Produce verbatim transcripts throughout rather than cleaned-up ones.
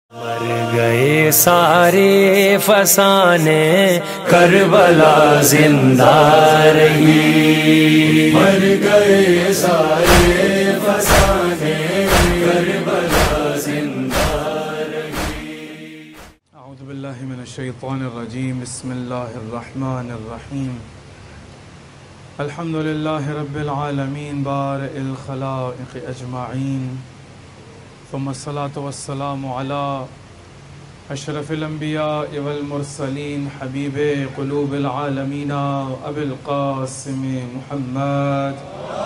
مر گئے سارے فسانے کربلا زندہ رہی، مر گئے سارے فسانے کربلا زندہ رہی۔ اعوذ باللہ من الشیطان الرجیم، بسم اللہ الرحمن الرحیم۔ الحمد للہ رب العالمین بارئ الخلائق اجمعین، ثم الصلاة والسلام على اشرف الانبیاء والمرسلین، حبیب قلوب العالمین ابی القاسم محمد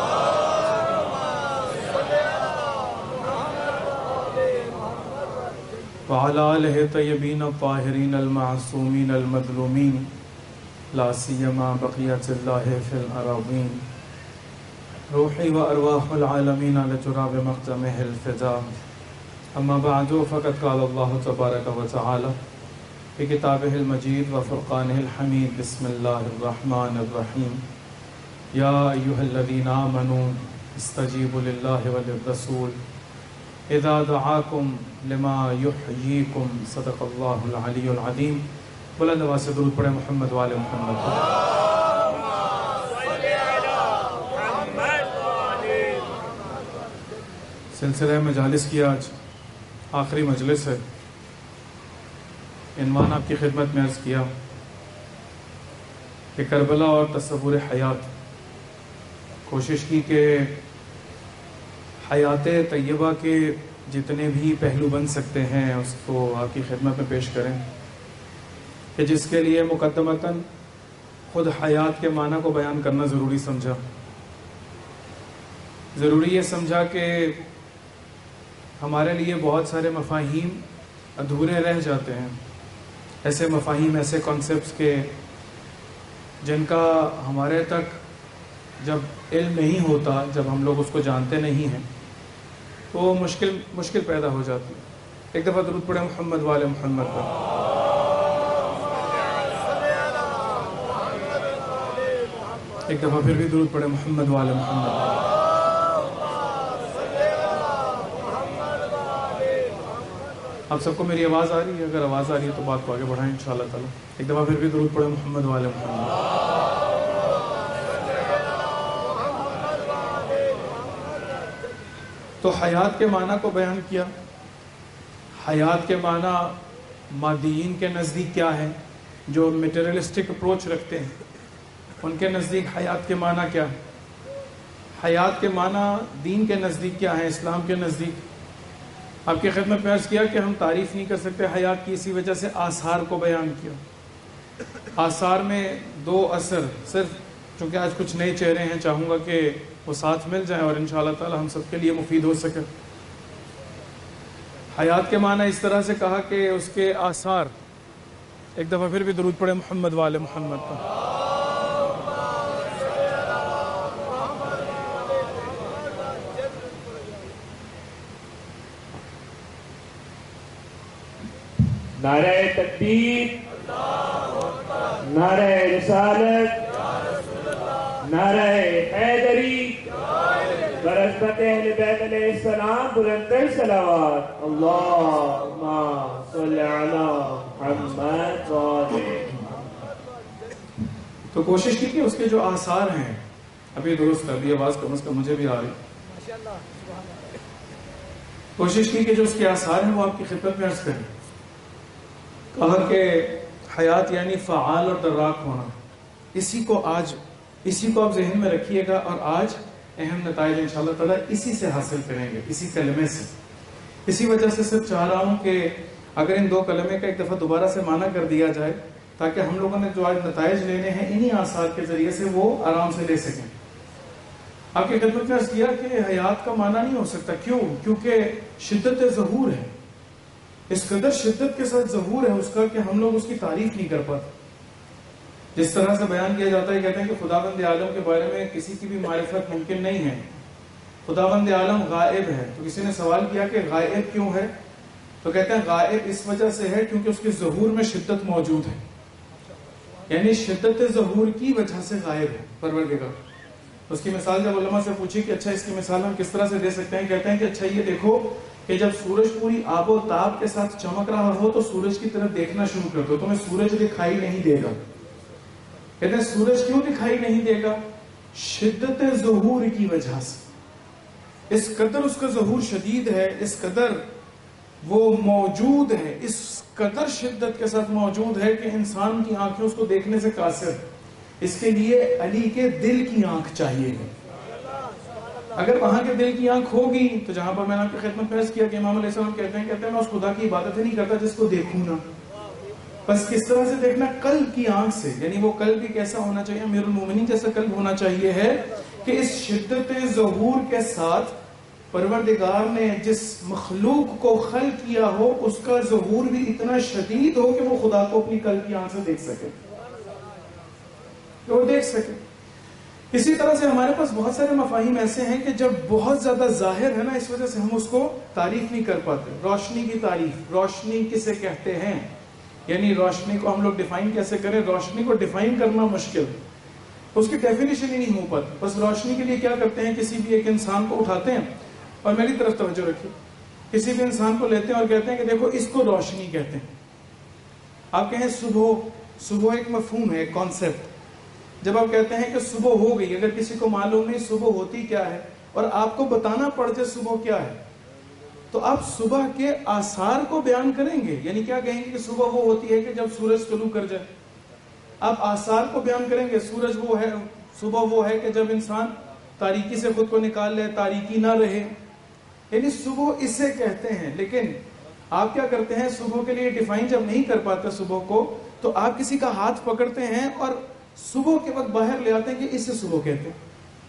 وعلى آلہ طیبین الطاہرین المعصومین المظلومین، لا سیما بقیت اللہ فی الاراضین، روحی و ارواح العالمین لجراب مقدمہ الفدا۔ اما بعد، فقد قال اللہ تبارک و تعالی فی کتابہ المجید و فرقانہ الحمید، بسم اللہ الرحمن الرحیم۔ یا ایہا الذین آمنوا استجیبوا للہ وللرسول اذا دعاکم لما یحییکم، صدق اللہ العلی العظیم۔ بلند آواز سے درود پڑھیں محمد وآل محمد۔ سلسلہ مجالس کی آج آخری مجلس ہے۔ عنوان آپ کی خدمت میں عرض کیا کہ کربلا اور تصور حیات، کوشش کی کہ حیات طیبہ کے جتنے بھی پہلو بن سکتے ہیں اس کو آپ کی خدمت میں پیش کریں، کہ جس کے لیے مقدمتاً خود حیات کے معنی کو بیان کرنا ضروری سمجھا۔ ضروری یہ سمجھا کہ ہمارے لیے بہت سارے مفاہیم ادھورے رہ جاتے ہیں، ایسے مفاہیم، ایسے کانسیپٹس کے جن کا ہمارے تک جب علم نہیں ہوتا، جب ہم لوگ اس کو جانتے نہیں ہیں تو مشکل مشکل پیدا ہو جاتی ہے۔ ایک دفعہ درود پڑھیں محمد وآل محمد پر۔ ایک دفعہ پھر بھی درود پڑھیں محمد وآل محمد۔ آپ سب کو میری آواز آ رہی ہے؟ اگر آواز آ رہی ہے تو بات کو آگے بڑھائیں انشاءاللہ تعالی۔ ایک دفعہ پھر بھی درود پڑھیں محمد وآل محمد۔ تو حیات کے معنی کو بیان کیا۔ حیات کے معنی مادیین کے نزدیک کیا ہے، جو میٹیریلسٹک اپروچ رکھتے ہیں ان کے نزدیک حیات کے معنی کیا ہے، حیات کے معنی دین کے نزدیک کیا ہے، اسلام کے نزدیک۔ آپ کی خدمت میں عرض کیا کہ ہم تعریف نہیں کر سکتے حیات کی، اسی وجہ سے آثار کو بیان کیا۔ آثار میں دو اثر، صرف چونکہ آج کچھ نئے چہرے ہیں چاہوں گا کہ وہ ساتھ مل جائیں اور انشاءاللہ تعالی ہم سب کے لیے مفید ہو سکے۔ حیات کے معنی اس طرح سے کہا کہ اس کے آثار۔ ایک دفعہ پھر بھی درود پڑھیں محمد وآل محمد پر۔ نعرہ تکبیر، نعرہ رسالت، نعرہ حیدری، برسبت اہل بیت علیہ السلام، بلندر صلوات، اللہم صلی علی محمد وآلہ۔ تو کوشش کی کہ اس کے جو آثار ہیں، ابھی درست ہے، ابھی آواز کم از کم مجھے بھی آ رہی، کوشش کی کہ جو اس کے آثار ہیں وہ آپ کی خدمت میں عرض کریں۔ کہا کہ حیات یعنی فعال اور دراک ہونا، اسی کو آج اسی کو آپ ذہن میں رکھیے گا، اور آج اہم نتائج انشاءاللہ تعالی اسی سے حاصل کریں گے، اسی کلمے سے۔ اسی وجہ سے صرف چاہ رہا ہوں کہ اگر ان دو کلمے کا ایک دفعہ دوبارہ سے معنی کر دیا جائے تاکہ ہم لوگوں نے جو آج نتائج لینے ہیں انہی آثار کے ذریعے سے وہ آرام سے لے سکیں۔ آپ کی خدمت میں عرض کیا کہ حیات کا معنی نہیں ہو سکتا، کیوں؟ کیونکہ شدت ظہور ہے، اس قدر شدت کے ساتھ ظہور ہے اس کا کہ ہم لوگ اس کی تعریف نہیں کر پاتے۔ جس طرح سے بیان کیا جاتا ہے، کہتے ہیں کہ خداوند عالم کے بارے میں کسی کی بھی معرفت ممکن نہیں ہے، خداوند عالم غائب ہے۔ تو کسی نے سوال کیا کہ غائب کیوں ہے؟ تو کہتے ہیں غائب اس وجہ سے ہے کیونکہ اس کے ظہور میں شدت موجود ہے، یعنی شدت ظہور کی وجہ سے غائب ہے پروردگار۔ اس کی مثال جب علماء سے پوچھی کہ اچھا اس کی مثال ہم کس طرح سے دے سکتے ہیں، کہتے ہیں کہ اچھا یہ دیکھو کہ جب سورج پوری آب و تاب کے ساتھ چمک رہا ہو تو سورج کی طرف دیکھنا شروع کر دو، تمہیں سورج دکھائی نہیں دے گا. کہتے ہیں سورج کیوں دکھائی نہیں دے گا؟ شدت ظہور کی وجہ سے. اس قدر اس کا ظہور شدید ہے، اس قدر وہ موجود ہے، اس قدر شدت کے ساتھ موجود ہے کہ انسان کی آنکھیں اس کو دیکھنے سے قاصر. اس کے لیے علی کے دل کی آنکھ چاہیے. اگر وہاں کے دل کی آنکھ ہوگی تو جہاں پر میں نے آپ کی خدمت میں عرض کیا کہ امام علیہ السلام کہتے ہیں کہتے ہیں میں اس خدا کی عبادت نہیں کرتا جس کو دیکھوں نا. بس کس طرح سے دیکھنا؟ قلب کی آنکھ سے. یعنی وہ قلب بھی کیسا ہونا چاہیے؟ امیر المومنین جیسا قلب ہونا چاہیے ہے کہ اس شدت ظہور کے ساتھ پروردگار نے جس مخلوق کو خلق کیا ہو اس کا ظہور بھی اتنا شدید ہو کہ وہ خدا کو اپنی قلب کی آنکھ سے دیکھ سکے، کہ وہ دیکھ سکے. اسی طرح سے ہمارے پاس بہت سارے مفاہیم ایسے ہیں کہ جب بہت زیادہ ظاہر ہے نا، اس وجہ سے ہم اس کو تعریف نہیں کر پاتے. روشنی کی تعریف، روشنی کسے کہتے ہیں؟ یعنی روشنی کو ہم لوگ ڈیفائن کیسے کریں؟ روشنی کو ڈیفائن کرنا مشکل، اس کی ڈیفینیشن ہی نہیں ہو پاتی. بس روشنی کے لیے کیا کرتے ہیں؟ کسی بھی ایک انسان کو اٹھاتے ہیں، اور میری طرف توجہ رکھیے، کسی بھی انسان کو لیتے ہیں اور کہتے ہیں کہ دیکھو اس کو روشنی کہتے ہیں. آپ کہیں صبح، صبح ایک مفہوم ہے، ایک کانسیپٹ. جب آپ کہتے ہیں کہ صبح ہو گئی، اگر کسی کو معلوم نہیں صبح ہوتی کیا ہے اور آپ کو بتانا پڑ جائے صبح کیا ہے، تو آپ صبح کے آثار کو بیان کریں گے. یعنی کیا کہیں گے کہ صبح وہ ہوتی ہے کہ جب سورج طلوع کر جائے. آپ آثار کو بیان کریں گے. سورج وہ ہے، صبح وہ ہے کہ جب انسان تاریکی سے خود کو نکال لے، تاریکی نہ رہے. یعنی صبح اسے کہتے ہیں. لیکن آپ کیا کرتے ہیں؟ صبح کے لیے ڈیفائن جب نہیں کر پاتے صبح کو، تو آپ کسی کا ہاتھ پکڑتے ہیں اور صبح کے وقت باہر لے آتے ہیں کہ اس سے صبح کہتے ہیں.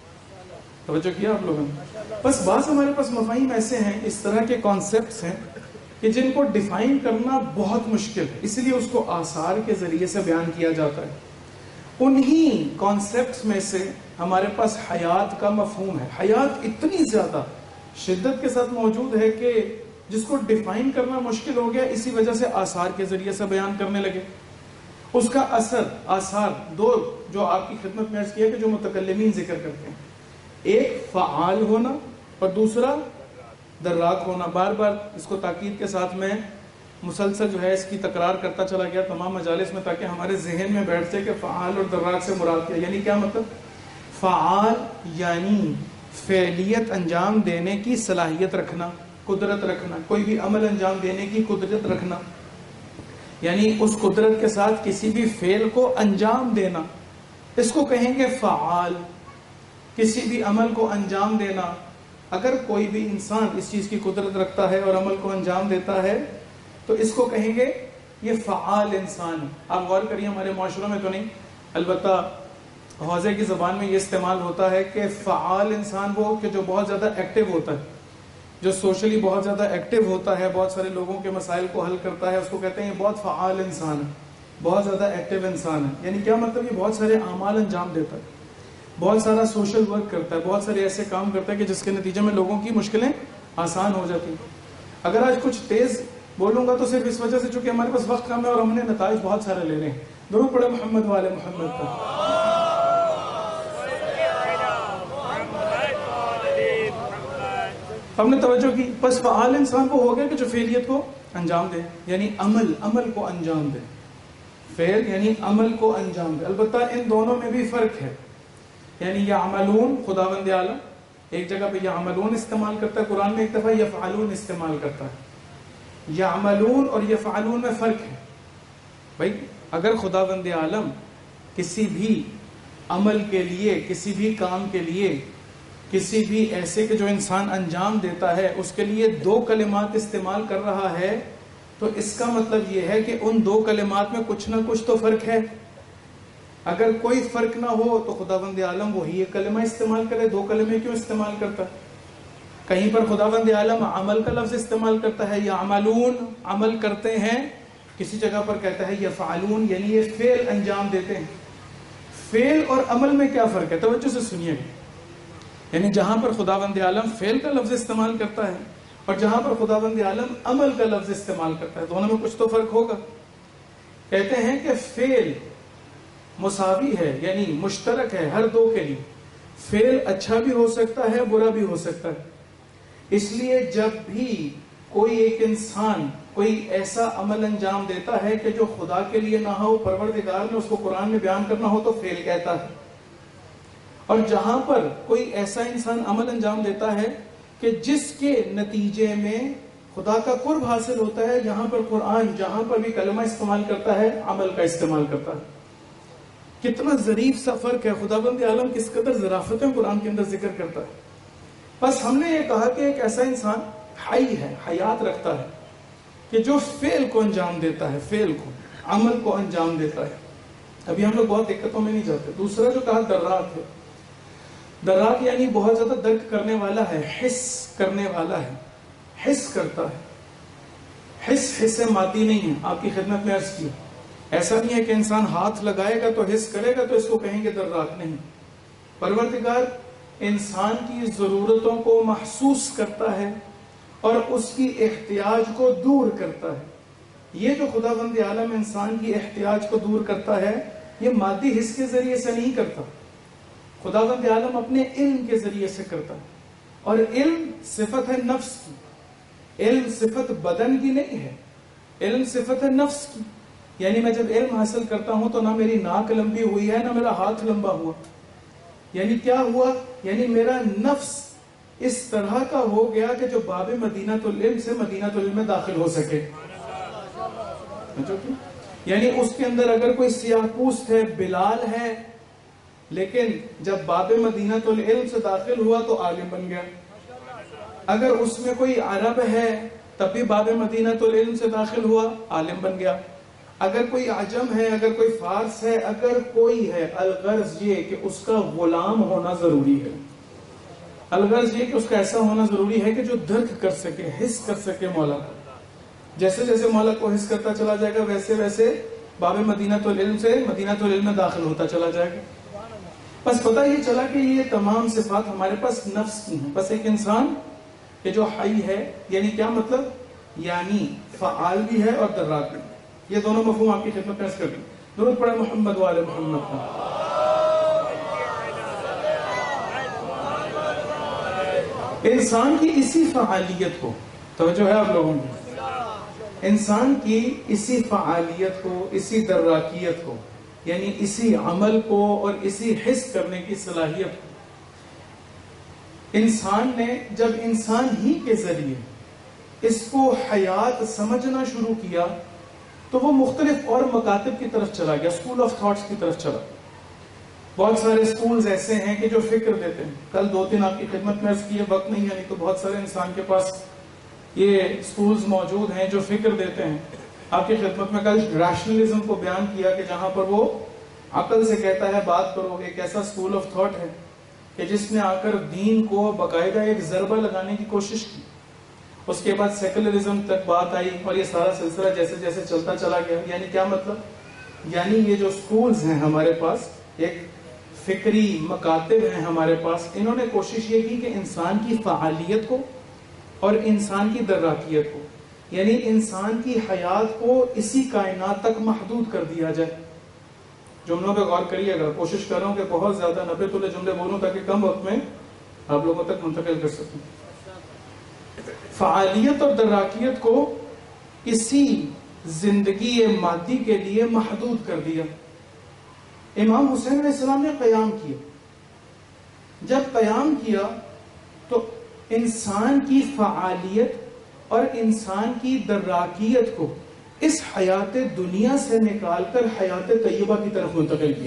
توجہ کیا آپ لوگوں نے؟ بس بعض ہمارے پاس مفاہیم ایسے ہیں، اس طرح کے کانسیپٹس ہیں کہ جن کو ڈیفائن کرنا بہت مشکل ہے، اس لیے اس کو آثار کے ذریعے سے بیان کیا جاتا ہے. انہی کانسیپٹس میں سے ہمارے پاس حیات کا مفہوم ہے. حیات اتنی زیادہ شدت کے ساتھ موجود ہے کہ جس کو ڈیفائن کرنا مشکل ہو گیا، اسی وجہ سے آثار کے ذریعے سے بیان کرنے لگے. اس کا اثر، آثار دو جو آپ کی خدمت میں عرض کیا کہ جو متکلمین ذکر کرتے ہیں، ایک فعال ہونا اور دوسرا دراک ہونا. بار بار اس کو تاکید کے ساتھ میں مسلسل جو ہے اس کی تکرار کرتا چلا گیا تمام مجالس میں، تاکہ ہمارے ذہن میں بیٹھ جائے کہ فعال اور دراک سے مراد کیا. یعنی کیا مطلب؟ فعال یعنی فعلیت انجام دینے کی صلاحیت رکھنا، قدرت رکھنا، کوئی بھی عمل انجام دینے کی قدرت رکھنا. یعنی اس قدرت کے ساتھ کسی بھی فعل کو انجام دینا، اس کو کہیں گے فعال. کسی بھی عمل کو انجام دینا. اگر کوئی بھی انسان اس چیز کی قدرت رکھتا ہے اور عمل کو انجام دیتا ہے تو اس کو کہیں گے یہ فعال انسان. آپ غور کریے، ہمارے معاشروں میں تو نہیں، البتہ حوزے کی زبان میں یہ استعمال ہوتا ہے کہ فعال انسان وہ کہ جو بہت زیادہ ایکٹیو ہوتا ہے، جو سوشلی بہت زیادہ ایکٹیو ہوتا ہے، بہت سارے لوگوں کے مسائل کو حل کرتا ہے، اس کو کہتے ہیں یہ بہت فعال انسان ہے، بہت زیادہ ایکٹیو انسان ہے. یعنی کیا مطلب؟ یہ بہت سارے اعمال انجام دیتا ہے، بہت سارا سوشل ورک کرتا ہے، بہت سارے ایسے کام کرتا ہے کہ جس کے نتیجے میں لوگوں کی مشکلیں آسان ہو جاتی ہیں. اگر آج کچھ تیز بولوں گا تو صرف اس وجہ سے چونکہ ہمارے پاس وقت کم ہے اور ہم نے نتائج بہت سارے لے رہے ہیں. درود پڑھے محمد والے محمد کا. ہم نے توجہ کی. بس فعال انسان وہ ہو گیا کہ جو فعلیت کو انجام دے، یعنی عمل عمل کو انجام دے. فعل یعنی عمل کو انجام دے. البتہ ان دونوں میں بھی فرق ہے. یعنی یعملون، خداوند عالم ایک جگہ پہ یعملون استعمال کرتا ہے قرآن میں، ایک دفعہ یفعلون استعمال کرتا ہے. یعملون اور یفعلون میں فرق ہے. بھائی اگر خداوند عالم کسی بھی عمل کے لیے، کسی بھی کام کے لیے، کسی بھی ایسے کہ جو انسان انجام دیتا ہے اس کے لیے دو کلمات استعمال کر رہا ہے تو اس کا مطلب یہ ہے کہ ان دو کلمات میں کچھ نہ کچھ تو فرق ہے. اگر کوئی فرق نہ ہو تو خداوند عالم وہی ایک کلمہ استعمال کرے. دو کلمے کیوں استعمال کرتا ہے؟ کہیں پر خداوند عالم عمل کا لفظ استعمال کرتا ہے، یعملون عمل کرتے ہیں، کسی جگہ پر کہتا ہے یفعلون یعنی یہ فعل انجام دیتے ہیں. فعل اور عمل میں کیا فرق ہے؟ توجہ سے سنیے. یعنی جہاں پر خداوند عالم فعل کا لفظ استعمال کرتا ہے اور جہاں پر خداوند عالم عمل کا لفظ استعمال کرتا ہے، دونوں میں کچھ تو فرق ہوگا. کہتے ہیں کہ فعل مساوی ہے، یعنی مشترک ہے ہر دو کے لیے. فعل اچھا بھی ہو سکتا ہے، برا بھی ہو سکتا ہے. اس لیے جب بھی کوئی ایک انسان کوئی ایسا عمل انجام دیتا ہے کہ جو خدا کے لیے نہ ہو، پروردگار نے اس کو قرآن میں بیان کرنا ہو تو فیل کہتا ہے. اور جہاں پر کوئی ایسا انسان عمل انجام دیتا ہے کہ جس کے نتیجے میں خدا کا قرب حاصل ہوتا ہے، یہاں پر قرآن جہاں پر بھی کلمہ استعمال کرتا ہے عمل کا استعمال کرتا ہے. کتنا ظریف سا فرق ہے، خداوند عالم کس قدر ظرافتیں قرآن کے اندر ذکر کرتا ہے. بس ہم نے یہ کہا کہ ایک ایسا انسان حی ہے، حیات رکھتا ہے، کہ جو فعل کو انجام دیتا ہے، فعل کو، عمل کو انجام دیتا ہے. ابھی ہم لوگ بہت دقتوں میں نہیں جاتے. دوسرا جو کہا دراک ہے، دراک یعنی بہت زیادہ درک کرنے والا ہے، حس کرنے والا ہے، حس کرتا ہے. حس حس مادی نہیں ہے. آپ کی خدمت میں عرض کی، ایسا نہیں ہے کہ انسان ہاتھ لگائے گا تو حس کرے گا تو اس کو کہیں گے دراک. نہیں، پروردگار انسان کی ضرورتوں کو محسوس کرتا ہے اور اس کی احتیاج کو دور کرتا ہے. یہ جو خداوند عالم انسان کی احتیاج کو دور کرتا ہے، یہ مادی حس کے ذریعے سے نہیں کرتا. خداوند عالم اپنے علم کے ذریعے سے کرتا ہے. اور علم صفت ہے نفس کی. علم صفت بدن کی نہیں ہے، علم صفت ہے نفس کی. یعنی میں جب علم حاصل کرتا ہوں تو نہ میری ناک لمبی ہوئی ہے نہ میرا ہاتھ لمبا ہوا. یعنی کیا ہوا؟ یعنی میرا نفس اس طرح کا ہو گیا کہ جو باب مدینۃ العلم سے مدینۃ العلم میں داخل ہو سکے. یعنی اس کے اندر اگر کوئی سیاہ پوست ہے، بلال ہے، لیکن جب باب مدینۃ العلم سے داخل ہوا تو عالم بن گیا. اگر اس میں کوئی عرب ہے تب بھی باب مدینۃ العلم سے داخل ہوا، عالم بن گیا. اگر کوئی عجم ہے، اگر کوئی فارس ہے، اگر کوئی ہے، الغرض یہ کہ اس کا غلام ہونا ضروری ہے. الغرض یہ کہ اس کا ایسا ہونا ضروری ہے کہ جو درک کر سکے، حس کر سکے مولا کو. جیسے جیسے مولا کو حس کرتا چلا جائے گا ویسے ویسے باب مدینۃ العلم سے مدینۃ العلم میں داخل ہوتا چلا جائے گا. بس پتہ یہ چلا کہ یہ تمام صفات ہمارے پاس نفس کی ہیں. بس ایک انسان کہ جو حی ہے، یعنی کیا مطلب؟ یعنی فعال بھی ہے اور دراک بھی. یہ دونوں مفہوم آپ کی خدمت پیش کر دوں. درود پڑھیں محمد وآل محمد کا. انسان کی اسی فعالیت کو، توجہ ہے آپ لوگوں کی، انسان کی اسی فعالیت کو، اسی دراکیت کو، یعنی اسی عمل کو اور اسی حس کرنے کی صلاحیت کو انسان نے جب انسان ہی کے ذریعے اس کو حیات سمجھنا شروع کیا تو وہ مختلف اور مکاتب کی طرف چلا گیا، اسکول آف تھاٹس کی طرف چلا. بہت سارے اسکولز ایسے ہیں کہ جو فکر دیتے ہیں. کل دو تین آپ کی خدمت میں عرض کی ہے، وقت نہیں ہے نہیں تو بہت سارے انسان کے پاس یہ اسکولز موجود ہیں جو فکر دیتے ہیں. آپ کی خدمت میں کل ریشنلزم کو بیان کیا کہ جہاں پر وہ عقل سے کہتا ہے بات کرو. ایک ایسا اسکول آف تھاٹ ہے کہ جس نے آ کر دین کو باقاعدہ ایک ضربہ لگانے کی کوشش کی. اس کے بعد سیکولرزم تک بات آئی اور یہ سارا سلسلہ جیسے جیسے چلتا چلا گیا. یعنی کیا مطلب؟ یعنی یہ جو اسکولز ہیں ہمارے پاس، ایک فکری مکاتب ہیں ہمارے پاس، انہوں نے کوشش یہ کی کہ انسان کی فعالیت کو اور انسان کی دراکیت کو، یعنی انسان کی حیات کو اسی کائنات تک محدود کر دیا جائے. جملوں پہ غور کریے گا. کوشش کر رہا ہوں کہ بہت زیادہ نبے تولے جملے بولوں تاکہ کم وقت میں آپ لوگوں تک منتقل کر سکوں. فعالیت اور دراکیت کو اسی زندگی مادی کے لیے محدود کر دیا. امام حسین علیہ السلام نے قیام کیا. جب قیام کیا تو انسان کی فعالیت اور انسان کی دراکیت کو اس حیات دنیا سے نکال کر حیات طیبہ کی طرف منتقل کیا.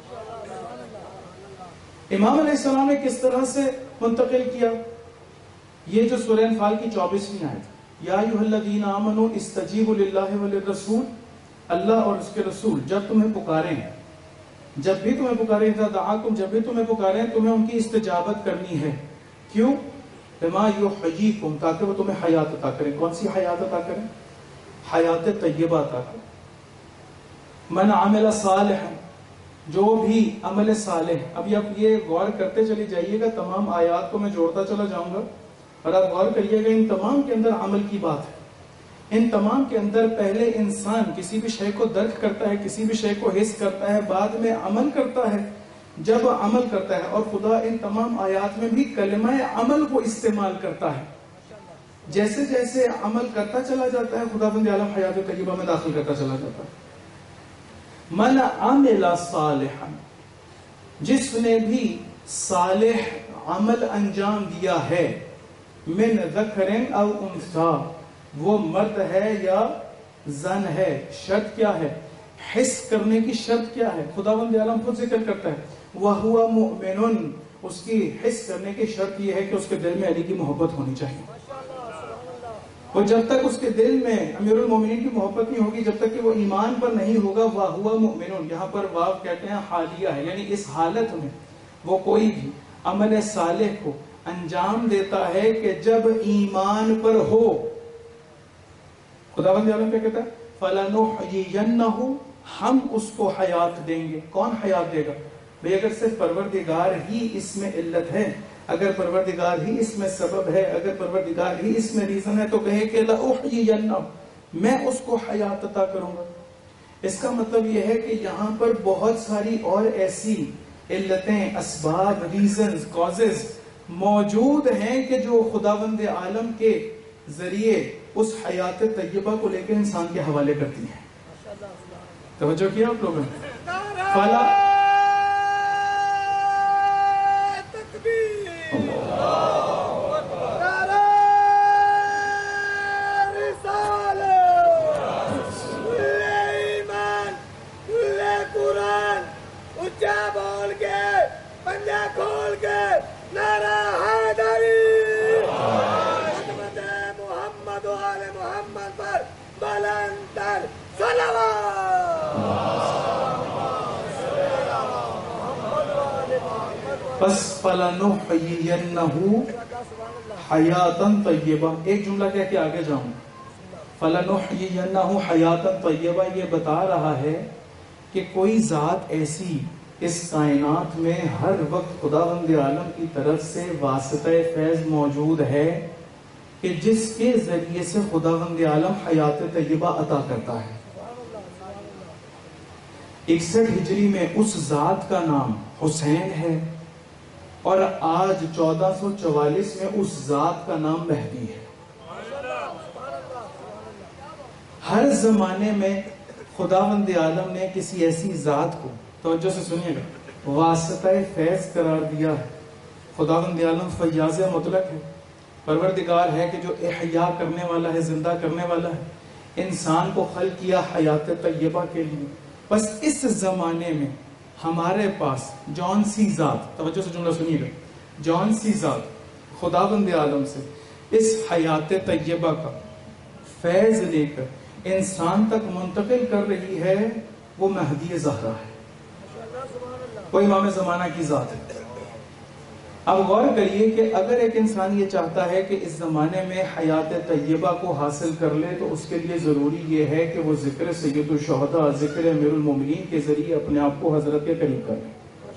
امام علیہ السلام نے کس طرح سے منتقل کیا؟ یہ جو سورہ انفال کی چوبیسویں آیت، یا ایھا الذین آمنوا استجیبوا للہ وللرسول، اللہ اور اس کے رسول جب تمہیں پکاریں، جب بھی تمہیں پکاریں، اذا دعاکم، جب بھی تمہیں پکاریں تمہیں ان کی استجابت کرنی ہے. کیوں؟ بما یحییکم، تاکہ وہ تمہیں حیات عطا کریں. کون سی حیات عطا کریں؟ حیات طیبہ عطا کریں. من عمل صالحا، جو بھی عمل صالح. ابھی آپ یہ غور کرتے چلی جائیے گا، تمام آیات کو میں جوڑتا چلا جاؤں گا اور آپ غور کریے گا، ان تمام کے اندر عمل کی بات ہے. ان تمام کے اندر پہلے انسان کسی بھی شے کو درک کرتا ہے، کسی بھی شے کو حس کرتا ہے، بعد میں عمل کرتا ہے. جب عمل کرتا ہے، اور خدا ان تمام آیات میں بھی کلمہ عمل کو استعمال کرتا ہے. جیسے جیسے عمل کرتا چلا جاتا ہے خداوند عالم حیات طیبہ میں داخل کرتا چلا جاتا ہے. من عمل صالحا، جس نے بھی صالح عمل انجام دیا ہے، من ذکر او انثی، وہ مرد ہے یا زن ہے. شرط کیا ہے؟ حس کرنے کی شرط کیا ہے؟ خداوند عالم خود ذکر کرتا ہے وَهُوَ مُؤْمِنٌ، اس کی حس کرنے کی شرط یہ ہے کہ اس کے دل میں علی کی محبت ہونی چاہیے. اور جب تک اس کے دل میں امیر المومنین کی محبت نہیں ہوگی، جب تک کہ وہ ایمان پر نہیں ہوگا، وَهُوَ مُؤْمِنٌ، یہاں پر واو کہتے ہیں حالیہ ہے، یعنی اس حالت میں وہ کوئی بھی عمل صالح کو انجام دیتا ہے کہ جب ایمان پر ہو. خداوند عالم کیا کہتا ہے؟ فَلَنُحْيِيَنَّهُ، ہم اس کو حیات دیں گے. کون حیات دے گا؟ بھئی اگر صرف پروردگار ہی اس میں علت ہے، اگر پروردگار ہی اس میں سبب ہے، اگر پروردگار ہی اس میں ریزن ہے، تو کہے کہ لَأُحْيِيَنَّهُ، میں اس کو حیات عطا کروں گا. اس کا مطلب یہ ہے کہ یہاں پر بہت ساری اور ایسی علتیں، اسباب، ریزنز، کازز موجود ہیں کہ جو خداوند عالم کے ذریعے اس حیات طیبہ کو لے کے انسان کے حوالے کرتی ہیں. توجہ کیا آپ لوگوں نے؟ فلا بول کے پنجہ کھول کے نعرہ حیدری، خدمت محمد و آل محمد پر بلند تر صلوات. بس فَلَنُحْيِيَنَّهُ حَيَاتًا طَيِّبَةً. ایک جملہ کہہ کے آگے جاؤں. فَلَنُحْيِيَنَّهُ حَيَاتًا طَيِّبَةً یہ بتا رہا ہے کہ کوئی ذات ایسی اس کائنات میں ہر وقت خداوند عالم کی طرف سے واسطہ فیض موجود ہے کہ جس کے ذریعے سے خداوند عالم حیات طیبہ عطا کرتا ہے. اکسٹھ ہجری میں اس ذات کا نام حسین ہے، اور آج چودہ سو چوالیس میں اس ذات کا نام مہدی ہے. ہر زمانے میں خداوند عالم نے کسی ایسی ذات کو، توجہ سے سنیے گا، واسطہ فیض قرار دیا ہے. خداوند عالم فیاض مطلق ہے، پروردگار ہے کہ جو احیاء کرنے والا ہے، زندہ کرنے والا ہے. انسان کو خلق کیا حیات طیبہ کے لیے. بس اس زمانے میں ہمارے پاس جون سی ذات، توجہ سے جملہ سنیے گا، جون سی ذات خداوند عالم سے اس حیات طیبہ کا فیض لے کر انسان تک منتقل کر رہی ہے، وہ مہدی زہرا ہے، وہ امام زمانہ کی ذات ہے. اب غور کریے کہ اگر ایک انسان یہ چاہتا ہے کہ اس زمانے میں حیات طیبہ کو حاصل کر لے، تو اس کے لیے ضروری یہ ہے کہ وہ ذکر سید الشہداء، ذکر امیر المومنین کے ذریعے اپنے آپ کو حضرت کے قریب کر لے.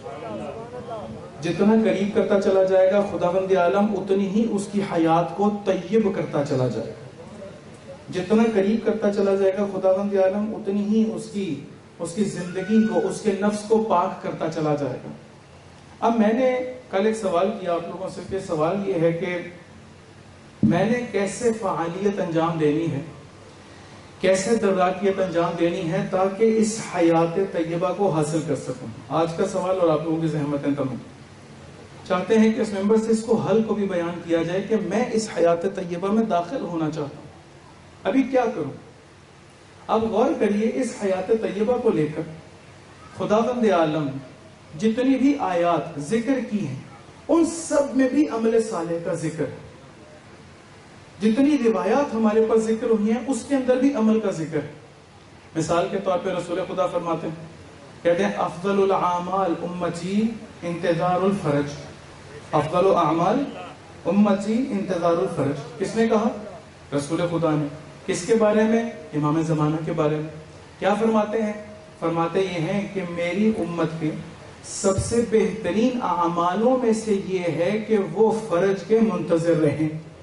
جتنا قریب کرتا چلا جائے گا خداوند عالم اتنی ہی اس کی حیات کو طیب کرتا چلا جائے گا. جتنا قریب کرتا چلا جائے گا خداوند عالم اتنی ہی اس کی اس کی زندگی کو، اس کے نفس کو پاک کرتا چلا جائے گا. اب میں نے کل ایک سوال کیا آپ لوگوں سے کہ سوال یہ ہے کہ میں نے کیسے فعالیت انجام دینی ہے، کیسے تراکیت انجام دینی ہے تاکہ اس حیات طیبہ کو حاصل کر سکوں. آج کا سوال اور آپ لوگوں کی زحمتیں تمام چاہتے ہیں کہ اس ممبر سے اس کو حل کو بھی بیان کیا جائے کہ میں اس حیات طیبہ میں داخل ہونا چاہتا ہوں، ابھی کیا کروں. اب غور کریے، اس حیات طیبہ کو لے کر خداوند عالم جتنی بھی آیات ذکر کی ہیں ان سب میں بھی عمل صالح کا ذکر ہے. جتنی روایات ہمارے پاس ذکر ہوئی ہیں اس کے اندر بھی عمل کا ذکر ہے. مثال کے طور پہ رسول خدا فرماتے ہیں، کہتے ہیں افضل الاعمال امتی انتظار الفرج. افضل الاعمال امتی انتظار الفرج کس نے کہا؟ رسول خدا نے. کس کے بارے میں؟ امام زمانہ کے بارے میں. کیا فرماتے ہیں؟ فرماتے یہ ہیں کہ میری امت کے سب سے بہترین اعمالوں میں سے یہ ہے کہ وہ فرج کے منتظر رہیں.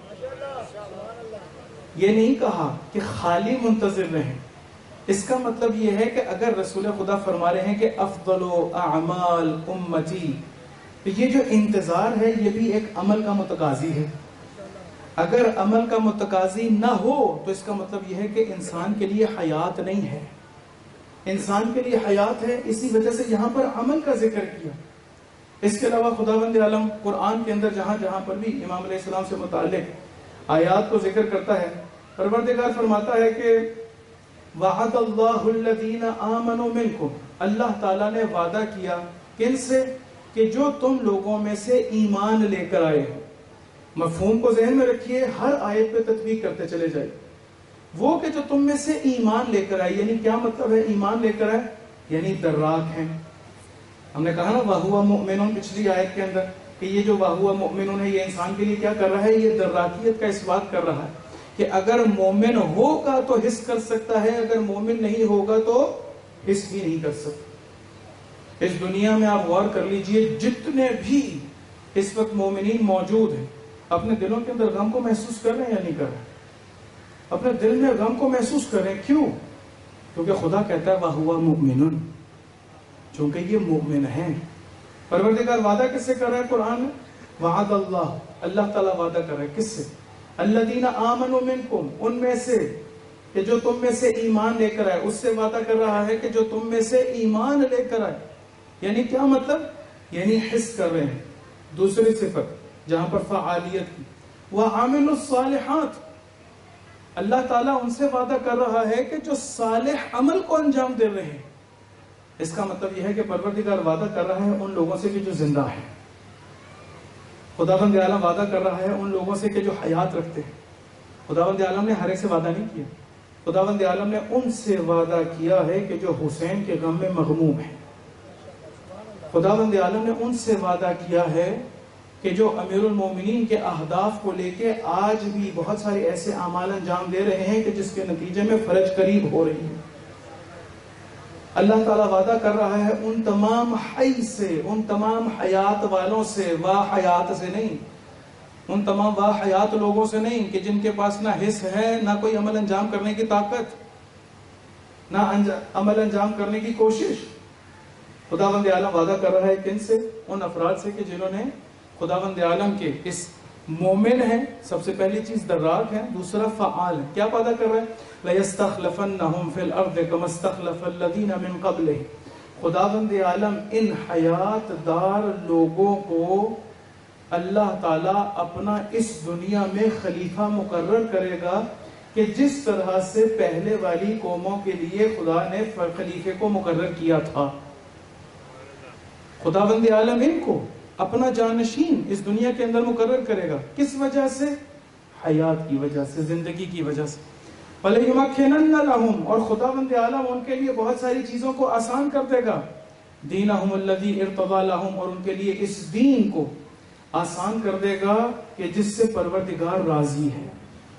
یہ نہیں کہا کہ خالی منتظر رہیں. اس کا مطلب یہ ہے کہ اگر رسول خدا فرما رہے ہیں کہ افضل اعمال امتی، تو یہ جو انتظار ہے یہ بھی ایک عمل کا متقاضی ہے. اگر عمل کا متقاضی نہ ہو تو اس کا مطلب یہ ہے کہ انسان کے لیے حیات نہیں ہے. انسان کے لیے حیات ہے، اسی وجہ سے یہاں پر عمل کا ذکر کیا. اس کے علاوہ خداوند عالم قرآن کے اندر جہاں جہاں پر بھی امام علیہ السلام سے متعلق آیات کو ذکر کرتا ہے، پروردگار فرماتا ہے کہ وعد اللہ الذین آمنوا منکم، اللہ تعالیٰ نے وعدہ کیا کن سے؟ کہ جو تم لوگوں میں سے ایمان لے کر آئے ہو. مفہوم کو ذہن میں رکھیے، ہر آیت پہ تطبیق کرتے چلے جائے. وہ کہ جو تم میں سے ایمان لے کر آئے، یعنی کیا مطلب ہے ایمان لے کر آئے؟ یعنی دراک ہیں. ہم نے کہا نا وَهُوَ مُؤْمِنٌ پچھلی آیت کے اندر کہ یہ جو وَهُوَ مُؤْمِنٌ ہے یہ انسان کے لیے کیا کر رہا ہے؟ یہ دراکیت کا اس بات کر رہا ہے کہ اگر مومن ہوگا تو حس کر سکتا ہے، اگر مومن نہیں ہوگا تو حس بھی نہیں کر سکتا. اس دنیا میں آپ غور کر لیجئے، جتنے بھی اس وقت مومنین موجود ہیں اپنے دلوں کے اندر غم کو محسوس کر رہے ہیں یا نہیں کر رہے؟ اپنے دل میں غم کو محسوس کر رہے ہیں. کیوں؟ کیونکہ خدا کہتا ہے وَهُوَ مُؤْمِنٌ، چونکہ یہ مومن ہیں. پروردگار وعدہ کس سے کر رہا ہے قرآن میں؟ وعد اللہ، اللہ تعالیٰ وعدہ کر رہا ہے کس سے؟ الذین آمنوا منکم، ان میں سے کہ جو تم میں سے ایمان لے کر آئے. اس سے وعدہ کر رہا ہے کہ جو تم میں سے ایمان لے کر آئے. یعنی کیا مطلب؟ یعنی حس کر رہے ہیں. دوسری صفت جہاں پر فعالیت کی، وعملوا الصالحات، اللہ تعالیٰ ان سے وعدہ کر رہا ہے کہ جو صالح عمل کو انجام دے رہے ہیں. اس کا مطلب یہ ہے کہ پروردگار وعدہ کر رہا ہے ان لوگوں سے کہ جو زندہ ہیں. خداوند عالم وعدہ کر رہا ہے ان لوگوں سے کہ جو حیات رکھتے ہیں. خداوند عالم نے ہر ایک سے وعدہ نہیں کیا. خداوند عالم نے ان سے وعدہ کیا ہے کہ جو حسین کے غم میں مغموم ہیں. خداوند عالم نے ان سے وعدہ کیا ہے کہ جو امیر المومنین کے اہداف کو لے کے آج بھی بہت سارے ایسے اعمال انجام دے رہے ہیں کہ جس کے نتیجے میں فرج قریب ہو رہی ہے. اللہ تعالیٰ وعدہ کر رہا ہے ان تمام حی سے، ان تمام حیات والوں سے، وا حیات سے نہیں، ان تمام وا حیات لوگوں سے نہیں کہ جن کے پاس نہ حس ہے، نہ کوئی عمل انجام کرنے کی طاقت، نہ عمل انجام کرنے کی کوشش. خداوند عالم وعدہ کر رہا ہے کن سے؟ ان افراد سے کہ جنہوں نے خداوند عالم کے اس مومن ہیں. سب سے پہلی چیز دراک ہے، دوسرا فعال ہے. کیا وعدہ کر رہا ہے؟ لَيَسْتَخْلَفَنَّهُمْ فِي الْأَرْضِ كَمَا اسْتَخْلَفَ الَّذِينَ مِنْ قَبْلِهِمْ. خداوند عالم ان حیات دار لوگوں کو اللہ تعالیٰ اپنا اس دنیا میں خلیفہ مقرر کرے گا کہ جس طرح سے پہلے والی قوموں کے لیے خدا نے خلیفے کو مقرر کیا تھا. خداوند عالم ان کو اپنا جانشین اس دنیا کے اندر مقرر کرے گا. کس وجہ سے؟ حیات کی وجہ سے، زندگی کی وجہ سے. وَلَيُمَكِّنَنَّ لَهُمْ، اور خداوند عالم ان کے لیے بہت ساری چیزوں کو آسان کر دے گا. دِينَهُمُ الَّذِي ارْتَضَىٰ لَهُمْ، اور ان کے لیے اس دین کو آسان کر دے گا کہ جس سے پروردگار راضی ہے.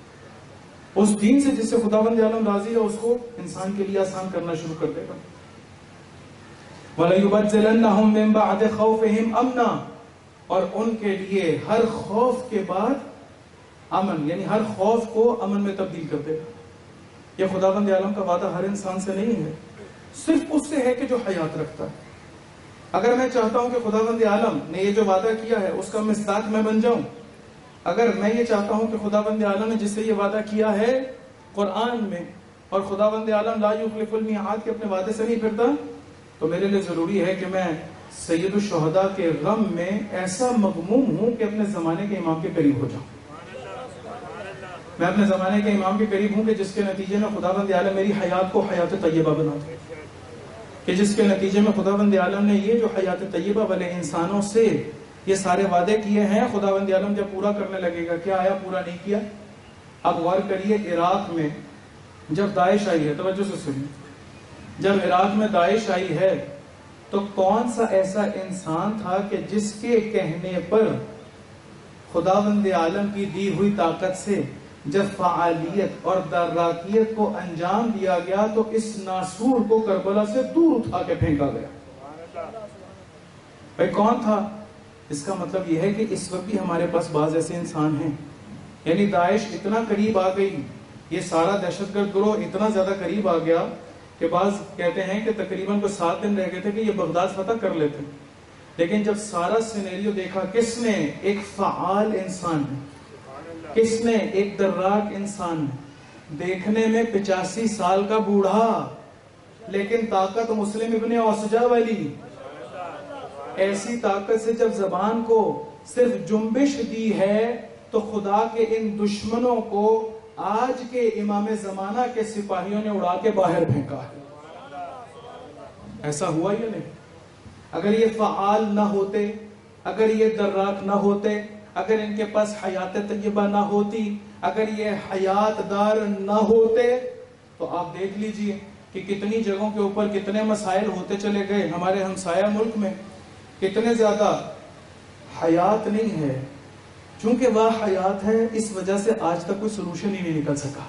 اس دین سے جس سے خداوند عالم راضی ہے اس کو انسان کے لیے آسان کرنا شروع کر دے گا. وَلَيُبَدِّلَنَّهُمْ مِنْ بَعْدِ خَوْفِهِمْ أَمْنًا، اور ان کے لیے ہر خوف کے بعد امن، یعنی ہر خوف کو امن میں تبدیل کر دے گا. یہ خداوند عالم کا وعدہ ہر انسان سے نہیں ہے، صرف اس سے ہے کہ جو حیات رکھتا ہے. اگر میں چاہتا ہوں کہ خداوند عالم نے یہ جو وعدہ کیا ہے اس کا مصداق میں بن جاؤں، اگر میں یہ چاہتا ہوں کہ خداوند عالم نے جس سے یہ وعدہ کیا ہے قرآن میں، اور خداوند عالم لا یخلف المیعاد کے اپنے وعدے سے نہیں پھرتا، تو میرے لیے ضروری ہے کہ میں سید الشہداء کے غم میں ایسا مغموم ہوں کہ اپنے زمانے کے امام کے قریب ہو جاؤں. میں اپنے زمانے کے امام کے قریب ہوں کہ جس کے نتیجے میں خداوند عالم میری حیات کو حیات طیبہ بنا دے، کہ جس کے نتیجے میں خداوند عالم نے یہ جو حیات طیبہ والے انسانوں سے یہ سارے وعدے کیے ہیں، خداوند عالم جب پورا کرنے لگے گا، کیا آیا پورا نہیں کیا؟ اب غور کریے، عراق میں جب داعش آئی ہے، توجہ سے سنیے، جب عراق میں داعش آئی ہے تو کون سا ایسا انسان تھا کہ جس کے کہنے پر خداوند عالم کی دی ہوئی طاقت سے جب فعالیت اور دراکیت کو انجام دیا گیا تو اس ناسور کو کربلا سے دور اٹھا کے پھینکا گیا؟ بھائی کون تھا؟ اس کا مطلب یہ ہے کہ اس وقت بھی ہمارے پاس بعض ایسے انسان ہیں، یعنی داعش اتنا قریب آ گئی، یہ سارا دہشت گرد گروہ اتنا زیادہ قریب آ گیا کہ بعض کہتے ہیں کہ تقریباً کوئی سات دن رہ گئے تھے کہ یہ بغداد فتح کر لیتے. لیکن جب سارا سینیریو دیکھا، کس نے؟ ایک فعال انسان ہے. کس نے؟ ایک دراک انسان نے، دیکھنے میں پچاسی سال کا بوڑھا، لیکن طاقت مسلم ابن اوسجا والی، ایسی طاقت سے جب زبان کو صرف جنبش دی ہے تو خدا کے ان دشمنوں کو آج کے امام زمانہ کے سپاہیوں نے اڑا کے باہر پھینکا ہے۔ ایسا ہوا یا نہیں؟ اگر یہ فعال نہ ہوتے، اگر یہ دراک نہ ہوتے، اگر ان کے پاس حیات طیبہ نہ ہوتی، اگر یہ حیات دار نہ ہوتے، تو آپ دیکھ لیجئے کہ کتنی جگہوں کے اوپر کتنے مسائل ہوتے چلے گئے۔ ہمارے ہمسایہ ملک میں کتنے زیادہ حیات نہیں ہے، چونکہ وہ حیات ہے اس وجہ سے آج تک کوئی سلوشن ہی نہیں نکل سکا۔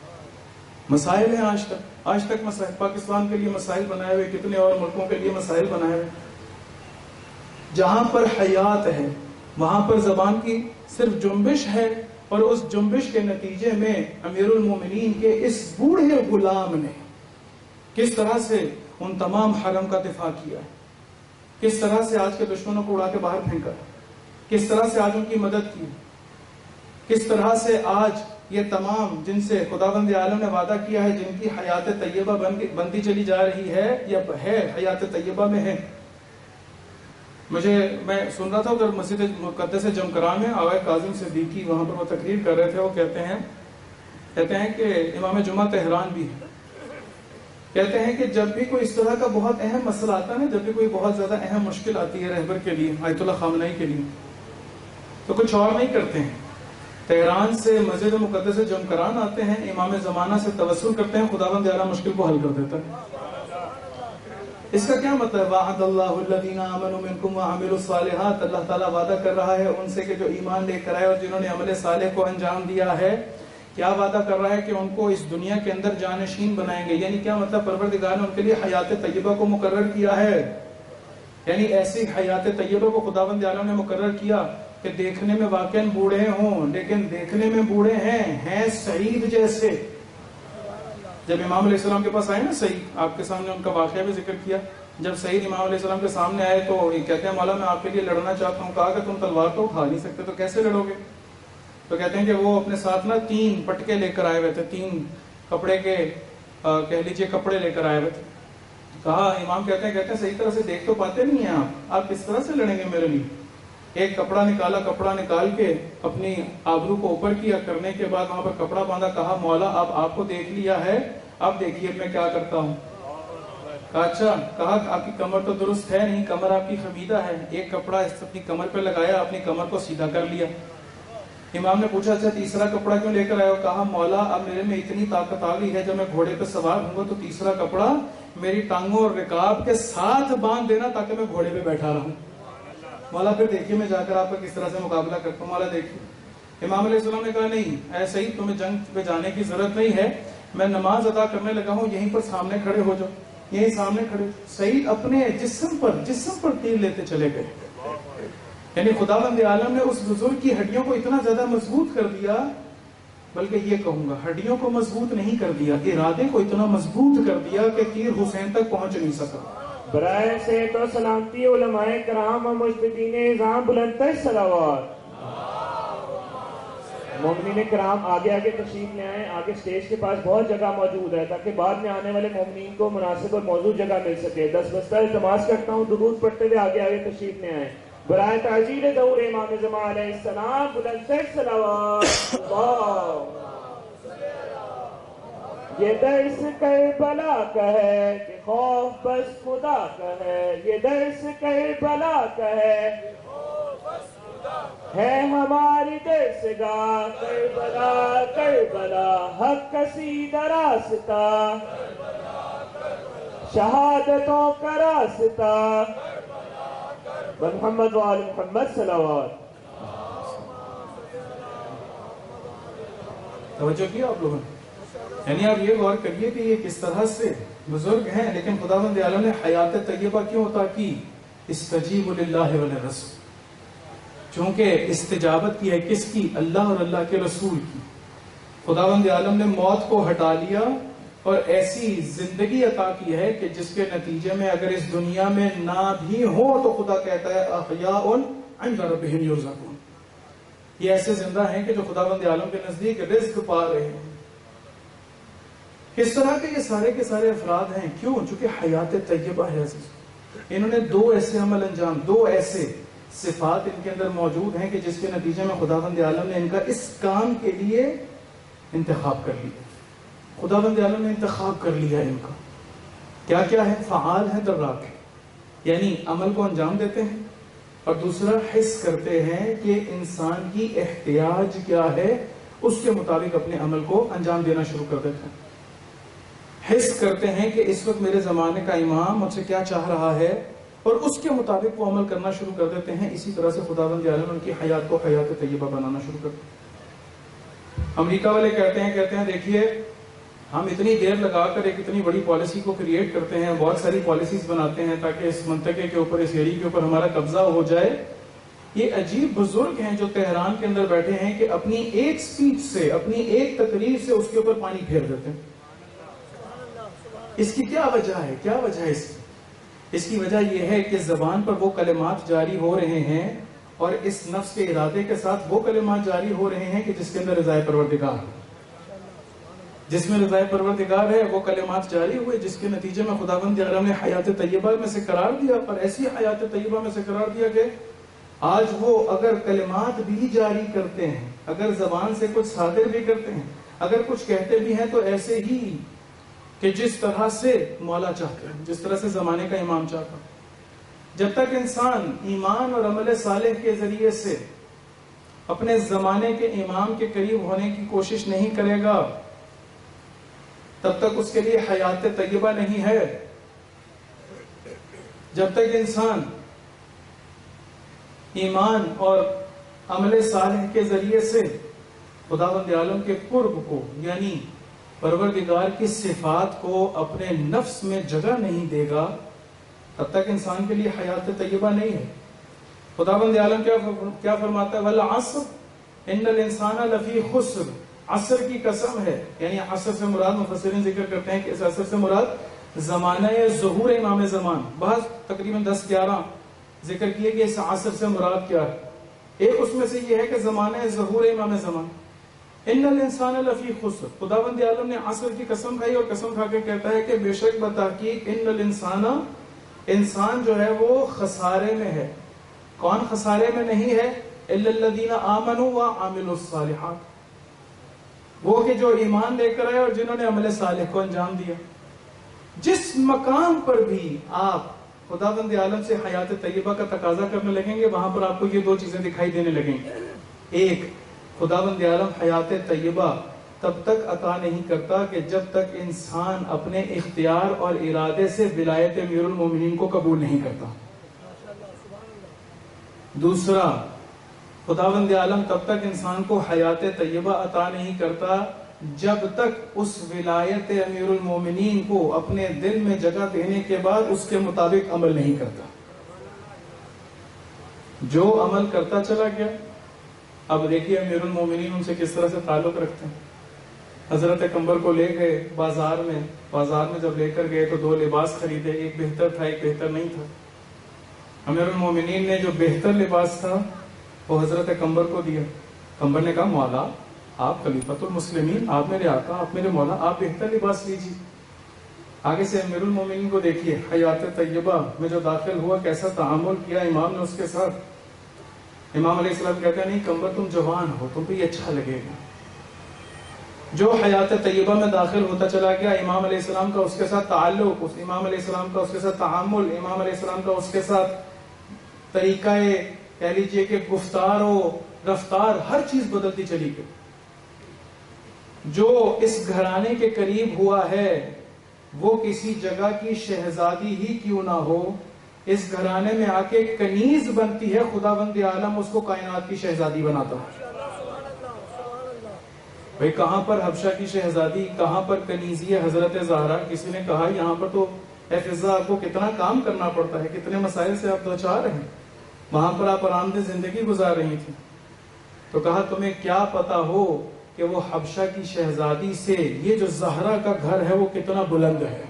مسائل ہیں آج تک، آج تک مسائل، پاکستان کے لیے مسائل بنائے ہوئے، کتنے اور ملکوں کے لیے مسائل بنائے ہوئے۔ جہاں پر حیات ہے وہاں پر زبان کی صرف جنبش ہے، اور اس جنبش کے نتیجے میں امیر المومنین کے اس بوڑھے غلام نے کس طرح سے ان تمام حرم کا دفاع کیا ہے، کس طرح سے آج کے دشمنوں کو اڑا کے باہر پھینکا، کس طرح سے آج ان کی مدد کی، کس طرح سے آج یہ تمام جن سے خداوند عالم نے وعدہ کیا ہے، جن کی حیات طیبہ بنتی چلی جا رہی ہے یا ہے، حیات طیبہ میں ہے۔ مجھے میں سن رہا تھا ادھر مسجد مقدس جمکران میں آغا کاظم صدیقی وہاں پر وہ تقریر کر رہے تھے، وہ کہتے ہیں کہتے ہیں کہ امام جمعہ تہران بھی ہے، کہتے ہیں کہ جب بھی کوئی اس طرح کا بہت اہم مسئلہ آتا ہے نا، جب بھی کوئی بہت زیادہ اہم مشکل آتی ہے رہبر کے لیے، آیت اللہ خامنہئی کے لیے، تو کچھ اور نہیں کرتے ہیں، تہران سے مسجد مقدس جمکران آتے ہیں، امام زمانہ سے توسل کرتے ہیں، خداوند تعالیٰ مشکل کو حل کر دیتا ہے۔ اس کا کیا مطلب؟ وعد اللہ الذین آمنوا منکم وعملوا الصالحات، اللہ تعالیٰ وعدہ کر رہا ہے ان سے کہ جو ایمان لے کر آئے اور جنہوں نے عمل صالح کو انجام دیا ہے، کیا وعدہ کر رہا ہے کہ ان کو اس دنیا کے اندر جانشین بنائیں گے۔ یعنی کیا مطلب؟ پروردگار نے ان کے لیے حیات طیبہ کو مقرر کیا ہے، یعنی ایسی حیات طیبہ کو خداوند عالم نے مقرر کیا کہ دیکھنے میں واقعاً بوڑھے ہوں، لیکن دیکھنے میں بوڑھے ہیں ہیں سعید جیسے۔ جب امام علیہ السلام کے پاس آئے نا سعید، آپ کے سامنے ان کا واقعہ بھی ذکر کیا، جب سعید امام علیہ السلام کے سامنے آئے تو یہ کہتے ہیں مولا میں آپ کے لیے لڑنا چاہتا ہوں۔ کہا کہ تم تلوار تو اٹھا نہیں سکتے تو کیسے لڑو گے؟ تو کہتے ہیں کہ وہ اپنے ساتھ نا تین پٹکے لے کر آئے ہوئے تھے، تین کپڑے کے کہہ لیجئے کپڑے لے کر آئے ہوئے تھے۔ کہا امام کہتے ہیں کہتے ہیں صحیح طرح سے دیکھ تو پاتے نہیں ہیں آپ آپ کس طرح سے لڑیں گے میرے لیے؟ ایک کپڑا نکالا، کپڑا نکال کے اپنی آبرو کو اوپر کیا، کرنے کے بعد وہاں پر کپڑا باندھا، کہا مولا اب آپ کو دیکھ لیا ہے، اب دیکھیے میں کیا کرتا ہوں۔ کہا اچھا، کہا آپ کی کمر تو درست ہے نہیں، کمر آپ کی خمیدہ ہے۔ ایک کپڑا اپنی کمر پہ لگایا، اپنی کمر کو سیدھا کر لیا۔ امام نے پوچھا اچھا تیسرا کپڑا کیوں لے کر آئے ہو؟ کہا مولا اب میرے میں اتنی طاقت آ گئی ہے، جب میں گھوڑے پہ سوار ہوں گا تو تیسرا کپڑا میری ٹانگوں اور رکاب کے ساتھ باندھ دینا تاکہ میں گھوڑے پہ بیٹھا رہوں۔ مولا پھر دیکھیے میں جا کر آپ کا کس طرح سے مقابلہ کرتا ہوں۔ مولا دیکھیے۔ امام علیہ السلام نے کہا نہیں ایسے ہی تمہیں جنگ پہ جانے کی ضرورت نہیں ہے، میں نماز ادا کرنے لگا ہوں، یہیں پر سامنے کھڑے ہو جاؤ، یہیں سامنے کھڑے۔ سعید اپنے جسم پر جسم پر تیر لیتے چلے گئے، یعنی خداوند عالم نے اس بزرگ کی ہڈیوں کو اتنا زیادہ مضبوط کر دیا، بلکہ یہ کہوں گا ہڈیوں کو مضبوط نہیں کر دیا، ارادے کو اتنا مضبوط کر دیا کہ تیر حسین تک پہنچ نہیں سکا۔ برائے صحت و سلامتی علماء کرام و مجددین اعظام بلندتر صلوات۔ مومنین کرام آگے آگے تشریف لے آئیں، آگے سٹیج کے پاس بہت جگہ موجود ہے تاکہ بعد میں آنے والے مومنین کو مناسب اور موزوں جگہ مل سکے۔ دس بستہ التماس کرتا ہوں درود پڑھتے ہوئے آگے آگے تشریف لے آئیں۔ برائے تعجیل ظہور امام زمان علیہ السلام بلندتر صلوات۔ اللہ یہ درس کربلا کا ہے کہ خوف بس خدا کا ہے، یہ درس کربلا کا ہے ہے ہماری درس گاہ کربلا کربلا، حق کا سیدھا راستہ شہادتوں کا راستہ، محمد و آل محمد صلوات۔ توجہ کیا آپ لوگوں نے؟ یعنی آپ یہ غور کریے کہ یہ کس طرح سے بزرگ ہیں، لیکن خداوند عالم نے حیات طیبہ کیوں عطا کی؟ استجیب للہ وللرسول، چونکہ استجابت کی ہے کس کی؟ اللہ اور اللہ کے رسول کی۔ خداوند عالم نے موت کو ہٹا لیا اور ایسی زندگی عطا کی ہے کہ جس کے نتیجے میں اگر اس دنیا میں نہ بھی ہو تو خدا کہتا ہے احیاء عند ربہم یرزقون، یہ ایسے زندہ ہیں کہ جو خداوند عالم کے نزدیک رزق پا رہے ہیں. اس طرح کے یہ سارے کے سارے افراد ہیں. کیوں؟ چونکہ حیات طیبہ ہے. انہوں نے دو ایسے عمل انجام، دو ایسے صفات ان کے اندر موجود ہیں کہ جس کے نتیجے میں خداوند عالم نے ان کا اس کام کے لیے انتخاب کر لیا. خداوند عالم نے انتخاب کر لیا ان کا. کیا کیا ہے؟ فعال ہے، دراک ہے، یعنی عمل کو انجام دیتے ہیں، اور دوسرا حس کرتے ہیں کہ انسان کی احتیاج کیا ہے، اس کے مطابق اپنے عمل کو انجام دینا شروع کر دیتے ہیں. حس کرتے ہیں کہ اس وقت میرے زمانے کا امام مجھ سے کیا چاہ رہا ہے، اور اس کے مطابق وہ عمل کرنا شروع کر دیتے ہیں. اسی طرح سے خداوند عالم ان کی حیات کو حیات طیبہ بنانا شروع کرتے ہیں. امریکہ والے کہتے ہیں کہتے ہیں دیکھیے ہم اتنی دیر لگا کر ایک اتنی بڑی پالیسی کو کریٹ کرتے ہیں، بہت ساری پالیسیز بناتے ہیں تاکہ اس منطقے کے اوپر، اس ایری کے اوپر ہمارا قبضہ ہو جائے. یہ عجیب بزرگ ہیں جو تہران کے اندر بیٹھے ہیں کہ اپنی ایک سپیچ سے، اپنی ایک تقریر سے اس کے اوپر پانی پھیر دیتے ہیں. اس کی کیا وجہ ہے؟ کیا وجہ ہے اس کی؟ اس کی وجہ یہ ہے کہ زبان پر وہ کلمات جاری ہو رہے ہیں، اور اس نفس کے ارادے کے ساتھ وہ کلمات جاری ہو رہے ہیں کہ جس کے اندر رضائے پروردگار ہے. جس میں رضائے پروردگار ہے وہ کلمات جاری ہوئے، جس کے نتیجے میں خداوند عالم نے حیات طیبہ میں سے قرار دیا. اور ایسی حیات طیبہ میں سے قرار دیا کہ آج وہ اگر کلمات بھی جاری کرتے ہیں، اگر زبان سے کچھ صادر بھی کرتے ہیں، اگر کچھ کہتے بھی ہیں، تو ایسے ہی کہ جس طرح سے مولا چاہتے ہیں، جس طرح سے زمانے کا امام چاہتا ہے. جب تک انسان ایمان اور عمل صالح کے ذریعے سے اپنے زمانے کے امام کے قریب ہونے کی کوشش نہیں کرے گا، تب تک اس کے لیے حیات طیبہ نہیں ہے. جب تک انسان ایمان اور عمل صالح کے ذریعے سے خداوند عالم کے قرب کو، یعنی پروردگار کی صفات کو اپنے نفس میں جگہ نہیں دے گا، تب تک انسان کے لیے حیات طیبہ نہیں ہے. خداوند عالم کیا فرماتا ہے؟ وَالْعَصْرِ إِنَّ الْإِنسَانَ لَفِي خُسْرٍ. عصر کی قسم ہے، یعنی عصر سے مراد مفسرین ذکر کرتے ہیں کہ اس عصر سے مراد زمانہ ظہور امام زمان. بعض تقریباً دس گیارہ ذکر کیے کہ اس عصر سے مراد کیا ہے. ایک اس میں سے یہ ہے کہ زمانہ ظہور امام زمان. ان الانسان لفی خسر. خداوند عالم نے عصر کی قسم کھائی اور قسم کھا کے کہتا ہے کہ بے شک بتحقیق ان الانسان، انسان جو ہے وہ خسارے میں ہے. کون خسارے میں نہیں ہے؟ الا الذین آمنوا وعملوا الصالحات. وہ کہ جو ایمان لے کر آئے اور جنہوں نے عمل صالح کو انجام دیا. جس مقام پر بھی آپ خداوند عالم سے حیات طیبہ کا تقاضا کرنے لگیں گے، وہاں پر آپ کو یہ دو چیزیں دکھائی دینے لگیں گی. ایک، خداوند عالم حیات طیبہ تب تک عطا نہیں کرتا کہ جب تک انسان اپنے اختیار اور ارادے سے ولایت امیر المومنین کو قبول نہیں کرتا. دوسرا، خداوند عالم تب تک انسان کو حیات طیبہ عطا نہیں کرتا جب تک اس ولایت امیر المومنین کو اپنے دل میں جگہ دینے کے بعد اس کے مطابق عمل نہیں کرتا. جو عمل کرتا چلا گیا. اب دیکھیے امیر المومنین ان سے کس طرح سے تعلق رکھتے ہیں. حضرت قمبر کو لے گئے بازار میں، بازار میں جب لے کر گئے تو دو لباس خریدے، ایک بہتر تھا ایک بہتر نہیں تھا. امیر المومنین نے جو بہتر لباس تھا وہ حضرت قمبر کو دیا. قمبر نے کہا مولا آپ خلیفۃ المسلمین، آپ میرے آقا، آپ میرے مولا، آپ بہتر لباس لیجیے. آگے سے امیر المومنین کو دیکھیے حیات طیبہ میں جو داخل ہوا، کیسا تعامل کیا امام نے اس کے ساتھ. امام علیہ السلام کہتے ہیں نہیں قمبر تم جوان ہو، تم کو یہ اچھا لگے گا. جو حیات طیبہ میں داخل ہوتا چلا گیا، امام علیہ السلام کا اس کے ساتھ تعلق، اس امام علیہ السلام کا اس کے ساتھ تعامل، امام علیہ السلام کا اس کے ساتھ طریقہ کہہ لیجیے کہ گفتار و رفتار، ہر چیز بدلتی چلی گئی. جو اس گھرانے کے قریب ہوا ہے وہ کسی جگہ کی شہزادی ہی کیوں نہ ہو، اس گھرانے میں آ کے کنیز بنتی ہے، خداوند عالم اس کو کائنات کی شہزادی بناتا ہے. بھئی کہاں پر حبشہ کی شہزادی، کہاں پر کنیزی حضرت زہرا. کسی نے کہا یہاں پر تو اے فضا آپ کو کتنا کام کرنا پڑتا ہے، کتنے مسائل سے آپ دوچار ہیں، وہاں پر آپ آرام دہ زندگی گزار رہی تھی. تو کہا تمہیں کیا پتا ہو کہ وہ حبشہ کی شہزادی سے یہ جو زہرا کا گھر ہے وہ کتنا بلند ہے.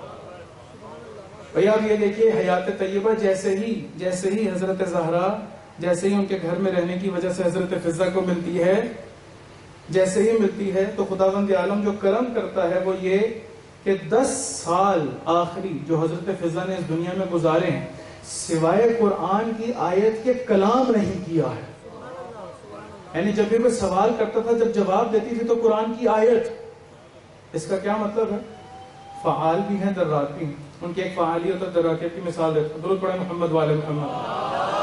بھئی آپ یہ دیکھیے حیات طیبہ جیسے ہی جیسے ہی حضرت زہرا جیسے ہی ان کے گھر میں رہنے کی وجہ سے حضرت فضہ کو ملتی ہے، جیسے ہی ملتی ہے تو خداوند عالم جو کرم کرتا ہے وہ یہ کہ دس سال آخری جو حضرت فضہ نے اس دنیا میں گزارے ہیں سوائے قرآن کی آیت کے کلام نہیں کیا ہے. یعنی جب بھی کوئی سوال کرتا تھا، جب جواب دیتی تھی تو قرآن کی آیت. اس کا کیا مطلب ہے؟ فعال بھی ہیں، دراک بھی ہیں. ان کی ایک فعالیت اور دراکیت کی مثال دیتا ہوں. درود پڑھیں محمد والے محمد.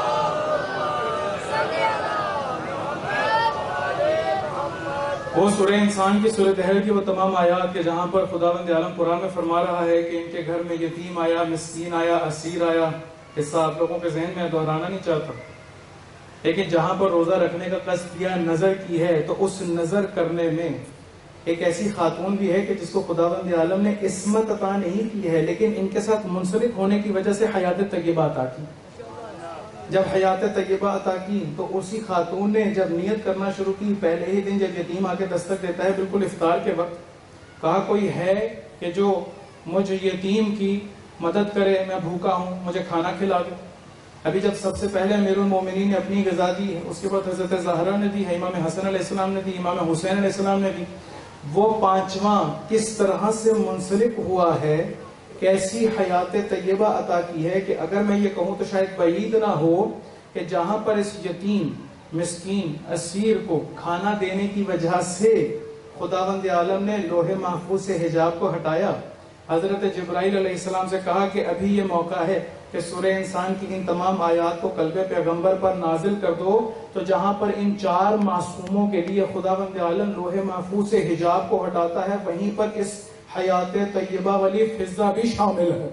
وہ سورہ انسان کی سورہ دہر کی وہ تمام آیات کے جہاں پر خداوند عالم قرآن میں فرما رہا ہے کہ ان کے گھر میں یتیم آیا، مسکین آیا، اسیر آیا. حصہ آپ لوگوں کے ذہن میں دہرانا نہیں چاہتا، لیکن جہاں پر روزہ رکھنے کا قصد کیا، نظر کی ہے، تو اس نظر کرنے میں ایک ایسی خاتون بھی ہے کہ جس کو خداوند عالم نے عصمت عطا نہیں کی ہے، لیکن ان کے ساتھ منسلک ہونے کی وجہ سے حیات طیبہ عطا کی. جب حیات طیبہ عطا کی تو اسی خاتون نے جب نیت کرنا شروع کی، پہلے ہی دن جب یتیم آ کے دستک دیتا ہے بالکل افطار کے وقت، کہا کوئی ہے کہ جو مجھ یتیم کی مدد کرے، میں بھوکا ہوں، مجھے کھانا کھلا دے. ابھی جب سب سے پہلے امیر المومنین نے اپنی غذا دی ہے، اس کے بعد حضرت زہرا نے دی ہے، امام حسن علیہ السلام نے دی، امام حسین علیہ السلام نے دی. وہ پانچواں کس طرح سے منسلک ہوا ہے، کیسی حیات طیبہ عطا کی ہے کہ اگر میں یہ کہوں تو شاید بعید نہ ہو کہ جہاں پر اس یتیم، مسکین، اسیر کو کھانا دینے کی وجہ سے خداوند عالم نے لوح محفوظ سے حجاب کو ہٹایا، حضرت جبرائیل علیہ السلام سے کہا کہ ابھی یہ موقع ہے کہ سورہ انسان کی ان تمام آیات کو قلب پیغمبر پر نازل کر دو، تو جہاں پر ان چار معصوموں کے لیے خداوند عالم لوح محفوظ سے حجاب کو ہٹاتا ہے، وہیں پر اس حیات طیبہ والی فضہ بھی شامل ہے.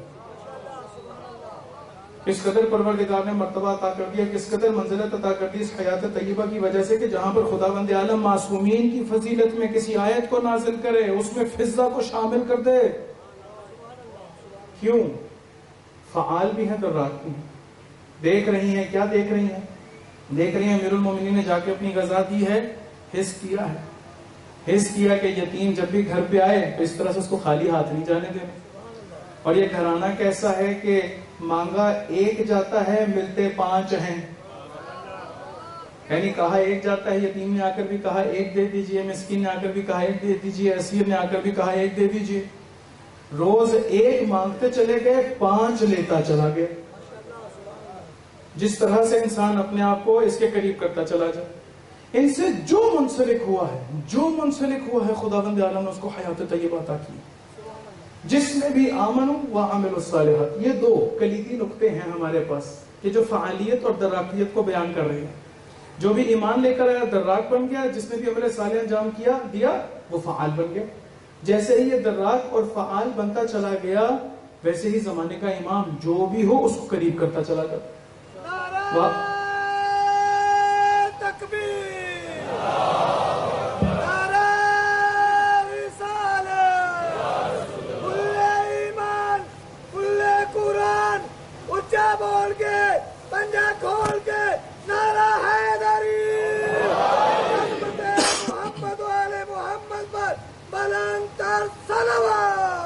کس قدر پروردگار نے مرتبہ عطا کر دیا، کس قدر منزلت عطا کر دی اس حیات طیبہ کی وجہ سے کہ جہاں پر خداوند عالم معصومین کی فضیلت میں کسی آیت کو نازل کرے، اس میں فضہ کو شامل کر دے. کیوں؟ فعال بھی ہیں، دراک بھی ہیں. دیکھ رہی ہیں، کیا دیکھ رہی ہیں؟ دیکھ رہی ہیں امیر المومنین نے جا کے اپنی غذا دی ہے، حس کیا ہے، حس کیا کہ یتیم جب بھی گھر پہ آئے تو اس طرح سے اس کو خالی ہاتھ نہیں جانے دینا. اور یہ گھرانہ کیسا ہے کہ مانگا ایک جاتا ہے، ملتے پانچ ہیں. یعنی کہا ایک جاتا ہے، یتیم نے آ کر بھی کہا ایک دے دیجئے، مسکین نے آ کر بھی کہا ایک دے دیجئے، اسیر نے آ کر بھی کہا ایک دے دیجئے. روز ایک مانگتے چلے گئے، پانچ لیتا چلا گیا. جس طرح سے انسان اپنے آپ کو اس کے قریب کرتا چلا جائے. ان سے جو منسلک ہوا ہے، جو منسلک ہوا ہے، خداوند عالم نے اس کو حیات طیبہ عطا کی. جس میں بھی آمنوا وعملوا الصالحات، یہ دو کلیدی نقطے ہیں ہمارے پاس کہ جو فعالیت اور دراکیت کو بیان کر رہے ہیں. جو بھی ایمان لے کر آیا دراک بن گیا، جس نے بھی عمل صالح انجام کیا دیا وہ فعال بن گیا. جیسے ہی یہ دراک اور فعال بنتا چلا گیا، ویسے ہی زمانے کا امام جو بھی ہو اس کو قریب کرتا چلا گیا. بول کے پنجا کھول کے نعرہ حیدری، محمد والے محمد پر بلند تر صلوات.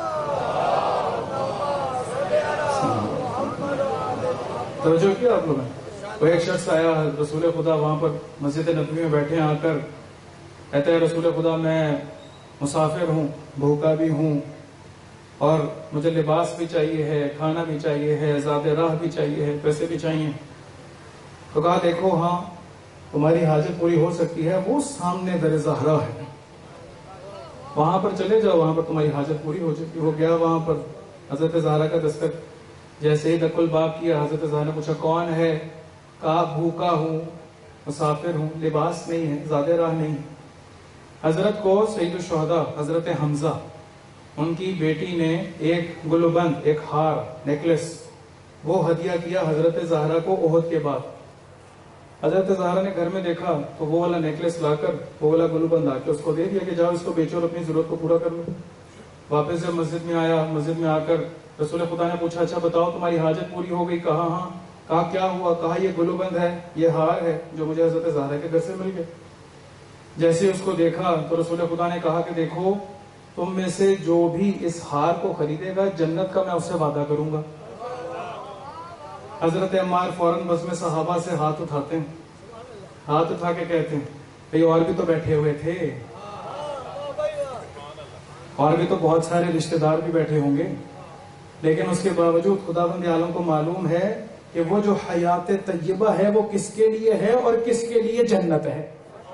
توجہ کیا آپ لوگوں نے؟ وہ ایک شخص آیا رسول خدا وہاں پر مسجد نبوی میں بیٹھے آ کر کہتے ہیں رسول خدا میں مسافر ہوں، بھوکا بھی ہوں، اور مجھے لباس بھی چاہیے ہے، کھانا بھی چاہیے ہے، زاد راہ بھی چاہیے ہے، پیسے بھی چاہیے. تو کہا دیکھو ہاں تمہاری حاجت پوری ہو سکتی ہے، وہ سامنے در زہرا ہے، وہاں پر چلے جاؤ، وہاں پر تمہاری حاجت پوری ہو سکتی. وہ گیا وہاں پر، حضرت زہرا کا دستک جیسے ہی دق الباب کیا، حضرت زہرا نے پوچھا کون ہے؟ کہا بھوکا ہوں، مسافر ہوں، لباس نہیں ہے، زاد راہ نہیں. حضرت کو سید الشہداء حضرت حمزہ ان کی بیٹی نے ایک گلوبند، ایک ہار، نیکلس وہ ہدیہ کیا حضرت زہرا کو احد کے بعد. حضرت زہرا نے گھر میں دیکھا تو وہ والا نیکلس لا کر وہ والا گلوبند لا کے اس کو دے دیا کہ جاؤ اس کو بیچو اور اپنی ضرورت کو پورا کر لو. واپس جب مسجد میں آیا، مسجد میں آ کر رسول خدا نے پوچھا اچھا بتاؤ تمہاری حاجت پوری ہو گئی؟ کہا ہاں. کہا کیا ہوا؟ کہا یہ گلوبند ہے، یہ ہار ہے جو مجھے حضرت زہرا کے گھر سے مل گیا. جیسے اس کو دیکھا تو رسول خدا نے کہا کہ دیکھو تم میں سے جو بھی اس ہار کو خریدے گا جنت کا میں اس سے وعدہ کروں گا. حضرت عمار فوراً بس میں صحابہ سے ہاتھ اٹھاتے ہیں، ہاتھ اٹھا کے کہتے ہیں بھئی اور بھی تو بیٹھے ہوئے تھے، اور بھی تو بہت سارے رشتہ دار بھی بیٹھے ہوں گے، لیکن اس کے باوجود خداوند عالم کو معلوم ہے کہ وہ جو حیات طیبہ ہے وہ کس کے لیے ہے اور کس کے لیے جنت ہے.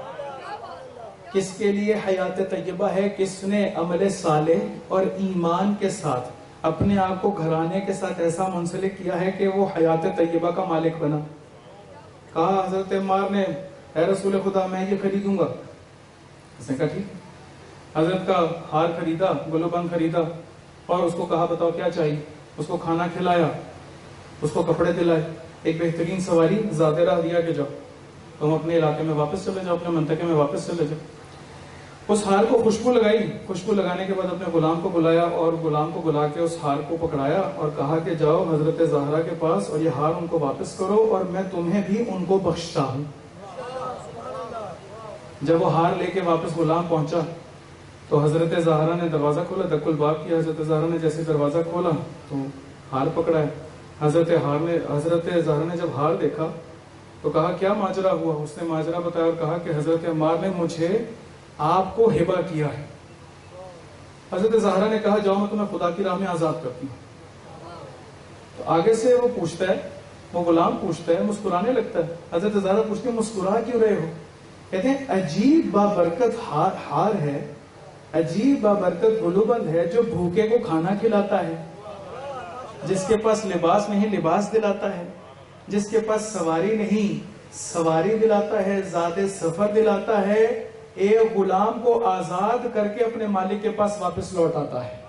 کس کے لیے حیات طیبہ ہے؟ کس نے عمل صالح اور ایمان کے ساتھ اپنے آپ کو گھرانے کے ساتھ ایسا منسلک کیا ہے کہ وہ حیات طیبہ کا مالک بنا. کہا حضرت عمار نے اے رسول خدا میں یہ خریدوں گا. اس نے کہا ٹھیک. حضرت کا ہار خریدا، گلو بند خریدا، اور اس کو کہا بتاؤ کیا چاہیے. اس کو کھانا کھلایا، اس کو کپڑے دلائے، ایک بہترین سواری زیادہ راہ دیا کہ جاؤ تم اپنے علاقے میں واپس چلے جاؤ، اپنے منطقے میں واپس چلے جاؤ. اس ہار کو خوشبو لگائی، خوشبو لگانے کے بعد اپنے غلام کو بلایا اور غلام کو بلا کے اس ہار کو پکڑایا اور کہا کہ جاؤ حضرت زہرا کے پاس اور یہ ہار ان کو واپس کرو اور میں تمہیں بھی ان کو بخشتا ہوں. جب وہ ہار لے کے واپس غلام پہنچا تو حضرت زہرا نے دروازہ کھولا، دق الباب کیا. حضرت زہرا نے جیسے دروازہ کھولا تو ہار پکڑا ہے. حضرت ہار نے حضرت زہرا نے جب ہار دیکھا تو کہا کیا ماجرا ہوا. اس نے ماجرا بتایا اور کہا کہ حضرت عمار نے مجھے آپ کو ہبہ کیا ہے. حضرت زہرا نے کہا جاؤ میں تمہیں خدا کی راہ میں آزاد کرتی ہوں. تو آگے سے وہ پوچھتا ہے، وہ غلام پوچھتا ہے، مسکرانے لگتا ہے. حضرت زہرا پوچھتی ہے مسکرا کیوں رہے ہو؟ کہتے ہیں عجیب بابرکت ہار ہار ہے، عجیب بابرکت گلوبند ہے جو بھوکے کو کھانا کھلاتا ہے، جس کے پاس لباس نہیں لباس دلاتا ہے، جس کے پاس سواری نہیں سواری دلاتا ہے، زاد سفر دلاتا ہے، ایک غلام کو آزاد کر کے اپنے مالک کے پاس واپس لوٹ آتا ہے.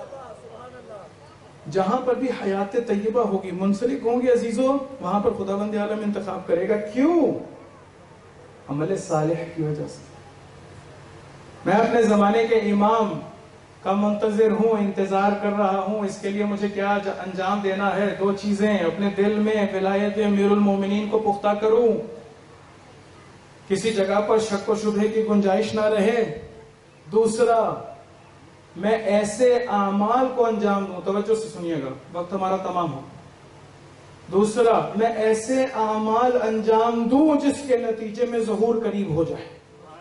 جہاں پر بھی حیات طیبہ ہوگی، منسلک ہوں گے عزیزوں، وہاں پر خداوند عالم انتخاب کرے گا. کیوں؟ عمل صالح کی وجہ سے. میں اپنے زمانے کے امام کا منتظر ہوں، انتظار کر رہا ہوں. اس کے لیے مجھے کیا انجام دینا ہے؟ دو چیزیں. اپنے دل میں ولایت امیر المومنین کو پختہ کروں، کسی جگہ پر شک و شبہ کی گنجائش نہ رہے. دوسرا، میں ایسے اعمال کو انجام دوں، توجہ سے سنیے گا وقت ہمارا تمام ہو. دوسرا، میں ایسے اعمال انجام دوں جس کے نتیجے میں ظہور قریب ہو جائے.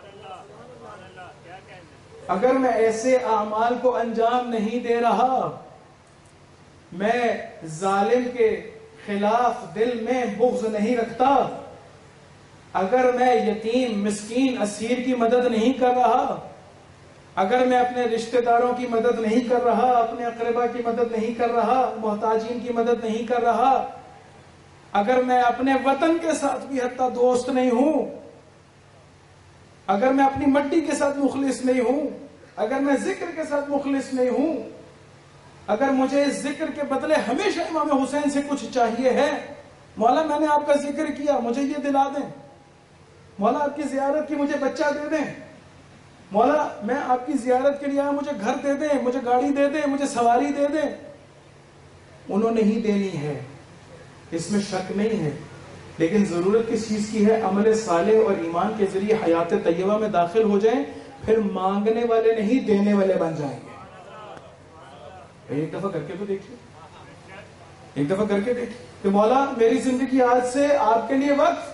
اگر میں ایسے اعمال کو انجام نہیں دے رہا، میں ظالم کے خلاف دل میں بغض نہیں رکھتا، اگر میں یتیم مسکین اسیر کی مدد نہیں کر رہا، اگر میں اپنے رشتہ داروں کی مدد نہیں کر رہا، اپنے اقربا کی مدد نہیں کر رہا، محتاجین کی مدد نہیں کر رہا، اگر میں اپنے وطن کے ساتھ بھی حتیٰ دوست نہیں ہوں، اگر میں اپنی مٹی کے ساتھ مخلص نہیں ہوں، اگر میں ذکر کے ساتھ مخلص نہیں ہوں، اگر مجھے اس ذکر کے بدلے ہمیشہ امام حسین سے کچھ چاہیے ہے، مولا میں نے آپ کا ذکر کیا مجھے یہ دلا دیں، مولا آپ کی زیارت کی مجھے بچہ دے دیں، مولا میں آپ کی زیارت کے لیے آیا مجھے گھر دے دیں، مجھے گاڑی دے دیں، مجھے سواری دے دیں. انہوں نے ہی دینی ہے، اس میں شک نہیں ہے، لیکن ضرورت کس چیز کی ہے؟ عمل صالح اور ایمان کے ذریعے حیات طیبہ میں داخل ہو جائیں، پھر مانگنے والے نہیں دینے والے بن جائیں گے. ایک دفعہ کر کے تو دیکھیے، ایک دفعہ کر کے دیکھیے کہ مولا میری زندگی آج سے آپ کے لیے وقت.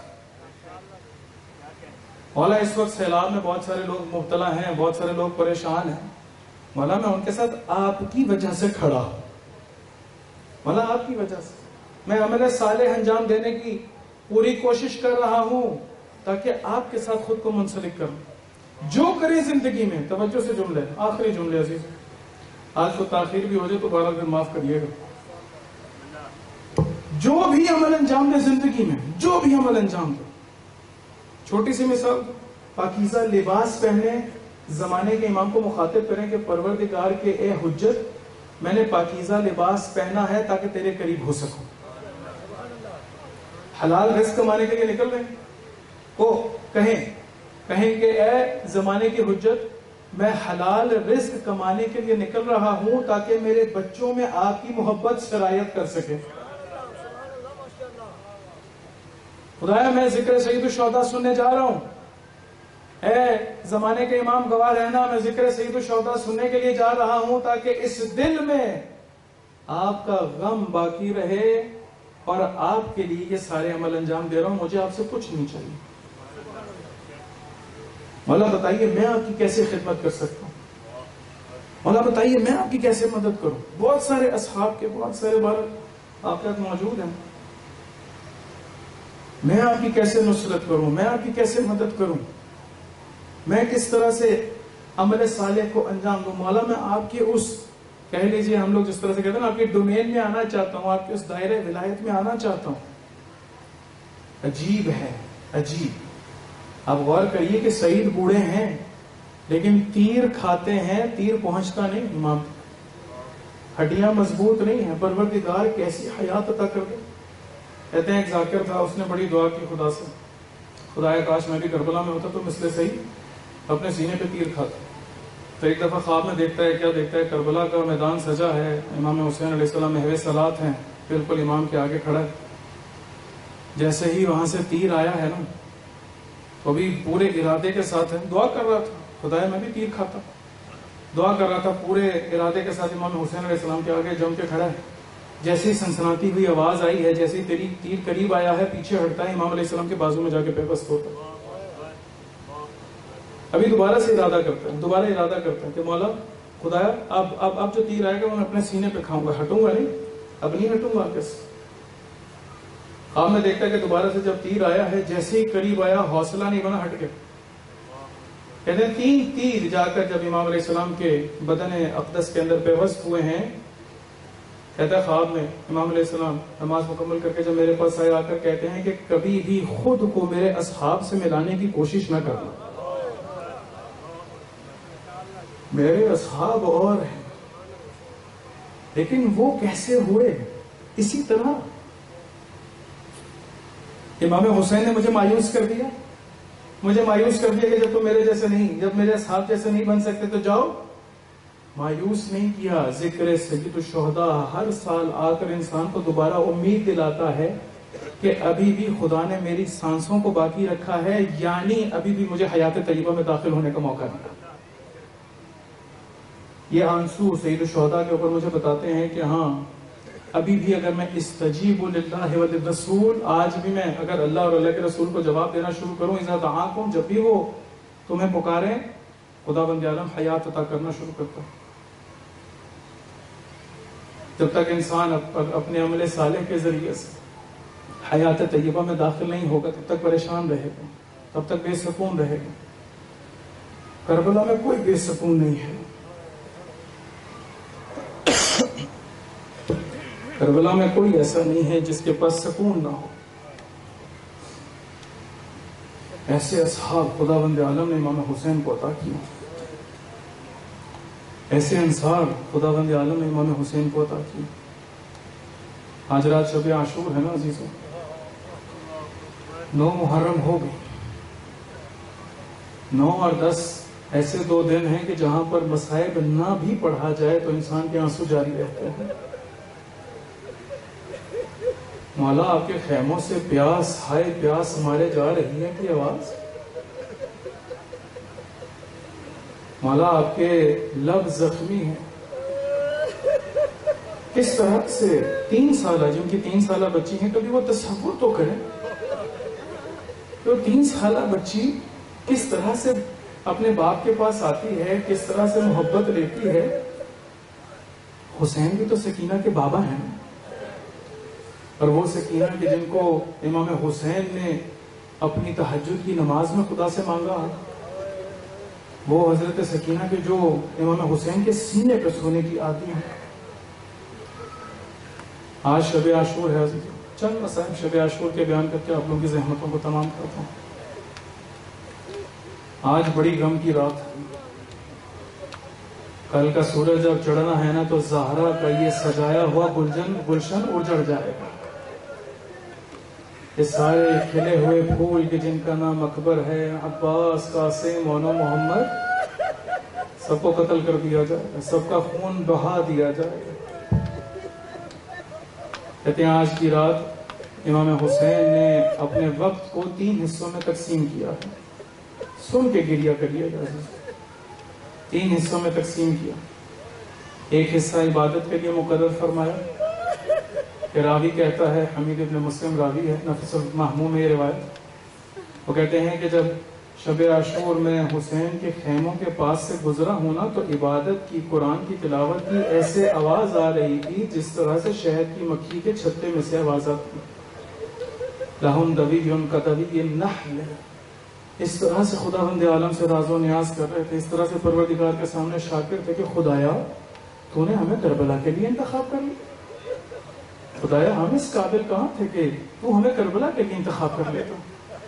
مولا اس وقت سیلاب میں بہت سارے لوگ مبتلا ہیں، بہت سارے لوگ پریشان ہیں، مولا میں ان کے ساتھ آپ کی وجہ سے کھڑا ہوں، مولا آپ کی وجہ سے میں عمل صالح انجام دینے کی پوری کوشش کر رہا ہوں تاکہ آپ کے ساتھ خود کو منسلک کروں. جو کرے زندگی میں، توجہ سے جملے آخری جملے عزیز، آج کو تاخیر بھی ہو جائے تو بارہ دن معاف کریے گا. جو بھی عمل انجام دے زندگی میں، جو بھی عمل انجام دے، چھوٹی سی مثال، پاکیزہ لباس پہنے، زمانے کے امام کو مخاطب کریں کہ پروردگار کے اے حجت میں نے پاکیزہ لباس پہنا ہے تاکہ تیرے قریب ہو سکوں. حلال رزق کمانے کے لیے نکل رہے ہیں، وہ کہیں کہیں کہ اے زمانے کی حجت میں حلال رزق کمانے کے لیے نکل رہا ہوں تاکہ میرے بچوں میں آپ کی محبت شرائط کر سکے. خدایا میں ذکر سید الشہداء سننے جا رہا ہوں، اے زمانے کے امام گواہ رہنا میں ذکر سید الشہداء سننے کے لیے جا رہا ہوں تاکہ اس دل میں آپ کا غم باقی رہے اور آپ کے لیے یہ سارے عمل انجام دے رہا ہوں، مجھے آپ سے کچھ نہیں چاہیے. مولا بتائیے میں آپ کی کیسے خدمت کر سکتا ہوں؟ مولا بتائیے میں آپ کی کیسے مدد کروں؟ بہت سارے اصحاب کے بہت سارے بار آپ کے موجود ہیں. میں آپ کی کیسے نصرت کروں؟ میں آپ کی کیسے مدد کروں؟ میں کس طرح سے عمل صالح کو انجام دوں؟ مولا میں آپ کی اس، کہہ لیجیے ہم لوگ جس طرح سے کہتے ہیں نا، آپ کے ڈومین میں آنا چاہتا ہوں، آپ کے اس دائرہ ولایت میں آنا چاہتا ہوں. عجیب ہے، عجیب. آپ غور کریے کہ سعید بوڑھے ہیں لیکن تیر کھاتے ہیں، تیر پہنچتا نہیں امام، ہڈیاں مضبوط نہیں ہیں. پروردگار کیسی حیات عطا کر دے. کہتے ہیں ایک ذاکر تھا، اس نے بڑی دعا کی خدا سے، خدایا کاش میں بھی کربلا میں ہوتا تو مثل صحیح اپنے سینے پہ تیر کھاتا. تو ایک دفعہ خواب میں دیکھتا ہے، کیا دیکھتا ہے؟ کربلا کا میدان سجا ہے، امام حسین علیہ السلام محو صلات ہیں، بالکل امام کے آگے کھڑا ہے. جیسے ہی وہاں سے تیر آیا ہے نا، تو ابھی پورے ارادے کے ساتھ ہے، دعا کر رہا تھا خدایا میں بھی تیر کھاتا، دعا کر رہا تھا پورے ارادے کے ساتھ، امام حسین علیہ السلام کے آگے جم کے کھڑا ہے. جیسی سنسناتی ہوئی آواز آئی ہے، جیسی تیری تیر قریب آیا ہے، پیچھے ہٹتا ہے، امام علیہ السلام کے بازو میں جا کے پیوست ہوتا ہے. ابھی دوبارہ سے ارادہ کرتا ہے، دوبارہ ارادہ کرتا ہے کہ مولا خدایا اب اب اب جو تیر آئے گا وہ میں اپنے سینے پہ کھاؤں گا، ہٹوں گا نہیں، اب نہیں ہٹوں گا. کیسے؟ خواب میں دیکھتا ہے کہ دوبارہ سے جب تیر آیا ہے، جیسے ہی قریب آیا حوصلہ نہیں بنا، ہٹ گیا. کہتے ہیں تین تیر جا کر جب امام علیہ السلام کے بدن اقدس کے اندر پیوست ہوئے ہیں، کہتا ہے خواب میں امام علیہ السلام نماز مکمل کر کے جب میرے پاس آئے، آ کر کہتے ہیں کہ کبھی بھی خود کو میرے اصحاب سے ملانے کی کوشش نہ کرنا، میرے اصحاب اور ہیں. لیکن وہ کیسے ہوئے؟ اسی طرح امام حسین نے مجھے مایوس کر دیا، مجھے مایوس کر دیا کہ جب تم میرے جیسے نہیں، جب میرے اصحاب جیسے نہیں بن سکتے تو جاؤ. مایوس نہیں کیا. ذکر سید الشہداء ہر سال آ کر انسان کو دوبارہ امید دلاتا ہے کہ ابھی بھی خدا نے میری سانسوں کو باقی رکھا ہے، یعنی ابھی بھی مجھے حیات طیبہ میں داخل ہونے کا موقع دیا. یہ آنسو سید الشہداء کے اوپر مجھے بتاتے ہیں کہ ہاں ابھی بھی اگر میں استجیب للہ وللرسول، آج بھی میں اگر اللہ اور اللہ کے رسول کو جواب دینا شروع کروں، اذا دعاکم، جب بھی وہ تمہیں پکاریں، خدا بند عالم حیات عطا کرنا شروع کرتا. جب تک انسان اپنے عمل صالح کے ذریعے سے حیات طیبہ میں داخل نہیں ہوگا تب تک پریشان رہے گا، تب تک بے سکون رہے گا. کربلا میں کوئی بے سکون نہیں ہے. کربلا میں کوئی ایسا نہیں ہے جس کے پاس سکون نہ ہو. ایسے اصحاب خدا بند عالم نے امام حسین کو عطا کیا، ایسے انصار خدا بند عالم نے امام حسین کو عطا کیا. آج رات شب عاشور ہے نا عزیزوں، نو محرم ہو گئی. نو اور دس ایسے دو دن ہیں کہ جہاں پر مصائب نہ بھی پڑھا جائے تو انسان کے آنسو جاری رہتے ہیں. مولا آپ کے خیموں سے پیاس، ہائے پیاس ہمارے جا رہی ہے کی آواز. مولا آپ کے لب زخمی ہیں. کس طرح سے تین سالہ، جن کی تین سالہ بچی ہیں، کبھی وہ تصور تو کریں تو تین سالہ بچی کس طرح سے اپنے باپ کے پاس آتی ہے، کس طرح سے محبت لیتی ہے. حسین بھی تو سکینہ کے بابا ہیں، اور وہ سکینہ کہ جن کو امام حسین نے اپنی تہجد کی نماز میں خدا سے مانگا، وہ حضرت سکینہ کے جو امام حسین کے سینے پہ سونے کی عادی ہیں. آج شب عاشور ہے عزیزوں، چند مسائل شب عاشور کے بیان کر کے آپ لوگوں کی زحمتوں کو تمام کرتا ہوں. آج بڑی غم کی رات ہے. کل کا سورج جب چڑھنا ہے نا تو زہرا کا یہ سجایا ہوا گلشن گلشن اجڑ جائے گا. یہ سارے کھلے ہوئے پھول کے جن کا نام اکبر ہے، عباس، قاسم، مونا، محمد، سب کو قتل کر دیا جائے گا، سب کا خون بہا دیا جائے گا. کہتے ہیں آج کی رات امام حسین نے اپنے وقت کو تین حصوں میں تقسیم کیا ہے. سن کے گریہ کریے گا. تین حصوں میں تقسیم کیا. ایک حصہ عبادت کے لیے مقرر فرمایا، کہ راوی کہتا ہے، حمید ابن مسلم راوی ہے، نفس المحموم میں یہ روایت، وہ کہتے ہیں کہ جب شب عاشور میں حسین کے خیموں کے پاس سے گزرا ہوں نا تو عبادت کی، قرآن کی تلاوت کی ایسے آواز آ رہی تھی جس طرح سے شہد کی مکھی کے چھتے میں سے آواز آتی، لہم دوی کدوی النحل، اس طرح سے خدا بند عالم سے راز و نیاز کر رہے تھے، اس طرح سے پروردگار کے سامنے شاکر تھے کہ خدایا تو نے ہمیں کربلا کے لیے انتخاب کر لیا، خدایا ہم اس قابل کہاں تھے کہ تو ہمیں کربلا کے لیے انتخاب کر لیتا۔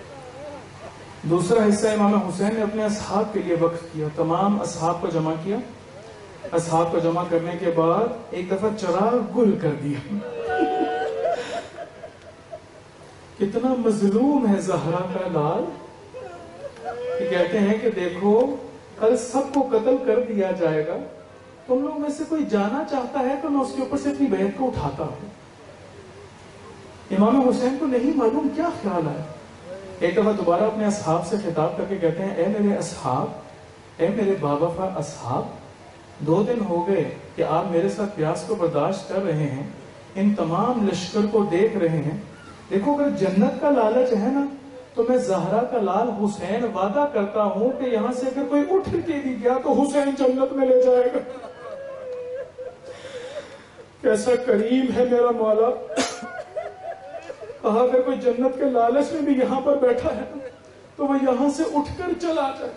دوسرا حصہ امام حسین نے اپنے اصحاب کے لیے وقف کیا، تمام اصحاب کو جمع کیا، اصحاب کو جمع کرنے کے بعد ایک دفعہ چراغ گل کر دیا۔ کتنا مظلوم ہے زہرا کا لال، کہ کہتے ہیں کہ دیکھو کل سب کو قتل کر دیا جائے گا، تم لوگ میں سے کوئی جانا چاہتا ہے تو میں اس کے اوپر سے اپنی بیعت کو اٹھاتا ہوں۔ امام حسین کو نہیں معلوم کیا خیال ہے، ایک دفعہ دوبارہ اپنے اصحاب سے خطاب کر کے کہتے ہیں، اے میرے اصحاب، اے میرے باوفا اصحاب، دو دن ہو گئے کہ آپ میرے ساتھ پیاس کو برداشت کر رہے ہیں، ان تمام لشکر کو دیکھ رہے ہیں، دیکھو اگر جنت کا لالچ ہے نا تو میں زہرا کا لال حسین وعدہ کرتا ہوں کہ یہاں سے اگر کوئی اٹھ کے بھی گیا تو حسین جنت میں لے جائے گا۔ کیسا کریم ہے میرا مولا، کہا اگر کوئی جنت کے لالچ میں بھی یہاں پر بیٹھا ہے تو وہ یہاں سے اٹھ کر چلا جائے۔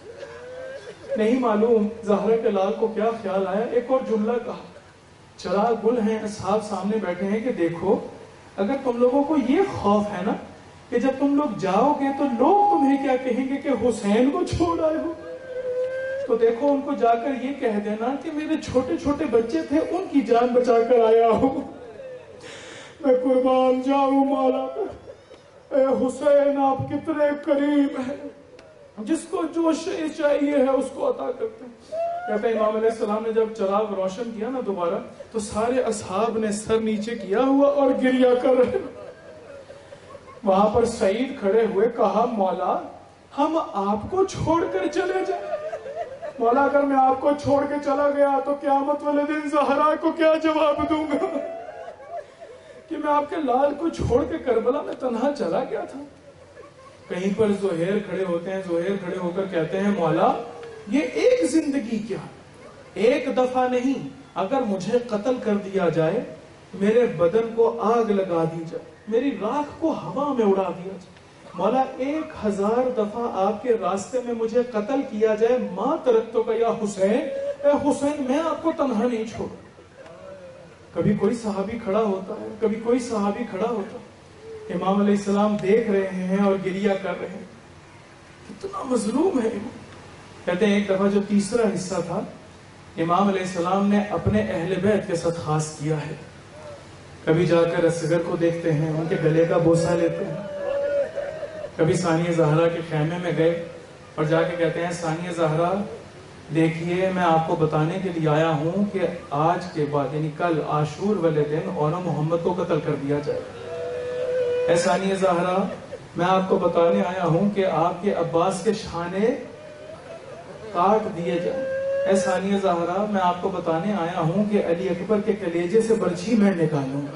نہیں معلوم زہرا کے لال کو کیا خیال آیا، ایک اور جملہ کہا، چراغ گل ہیں، اصحاب سامنے بیٹھے ہیں کہ دیکھو اگر تم لوگوں کو یہ خوف ہے نا کہ جب تم لوگ جاؤ گے تو لوگ تمہیں کیا کہیں گے کہ حسین کو چھوڑ آئے ہو، تو دیکھو ان کو جا کر یہ کہہ دینا کہ میرے چھوٹے چھوٹے بچے تھے ان کی جان بچا کر آیا ہوں، میں قربان جاؤں مولا، اے حسین آپ کتنے قریب ہیں، جس کو جو شے چاہیے ہے اس کو عطا کرتے ہیں۔ کہتے ہیں امام علیہ السلام نے جب چراغ روشن کیا نا دوبارہ تو سارے اصحاب نے سر نیچے کیا ہوا اور گریہ کر رہے، وہاں پر سعید کھڑے ہوئے، کہا مولا ہم آپ کو چھوڑ کر چلے جائیں، مولا اگر میں آپ کو چھوڑ کے چلا گیا تو قیامت والے دن زہرا کو کیا جواب دوں گا کہ میں آپ کے لال کو چھوڑ کے کربلا میں تنہا چلا گیا تھا۔ کہیں پر زہیر کھڑے ہوتے ہیں، زہیر کھڑے ہو کر کہتے ہیں مولا یہ ایک زندگی کیا، ایک دفعہ نہیں، اگر مجھے قتل کر دیا جائے، میرے بدن کو آگ لگا دی جائے، میری راکھ کو ہوا میں اڑا دیا جائے، مولا ایک ہزار دفعہ آپ کے راستے میں مجھے قتل کیا جائے، ماں ترکتو کا یا حسین، اے حسین میں آپ کو تنہا نہیں چھوڑا۔ کبھی کوئی صحابی کھڑا ہوتا ہے، کبھی کوئی صحابی کھڑا ہوتا ہے، امام علیہ السلام دیکھ رہے ہیں اور گریہ کر رہے ہیں، کتنا مظلوم ہے امام۔ کہتے ہیں ایک دفعہ جو تیسرا حصہ تھا امام علیہ السلام نے اپنے اہل بیت کے ساتھ خاص کیا ہے، کبھی جا کر اصغر کو دیکھتے ہیں، ان کے گلے کا بوسہ لیتے ہیں، کبھی ثانیہ زہرا کے خیمے میں گئے اور جا کے کہتے ہیں ثانیہ زہرا دیکھیے میں آپ کو بتانے کے لیے آیا ہوں کہ آج کے بعد یعنی کل عاشور والے دن اور محمد کو قتل کر دیا جائے، اے ثانیہ زہرا میں آپ کو بتانے آیا ہوں کہ آپ کے عباس کے شانے کاٹ دیے جائیں، اے ثانیہ زہرا میں آپ کو بتانے آیا ہوں کہ علی اکبر کے کلیجے سے برچھی میں نکالوں گا،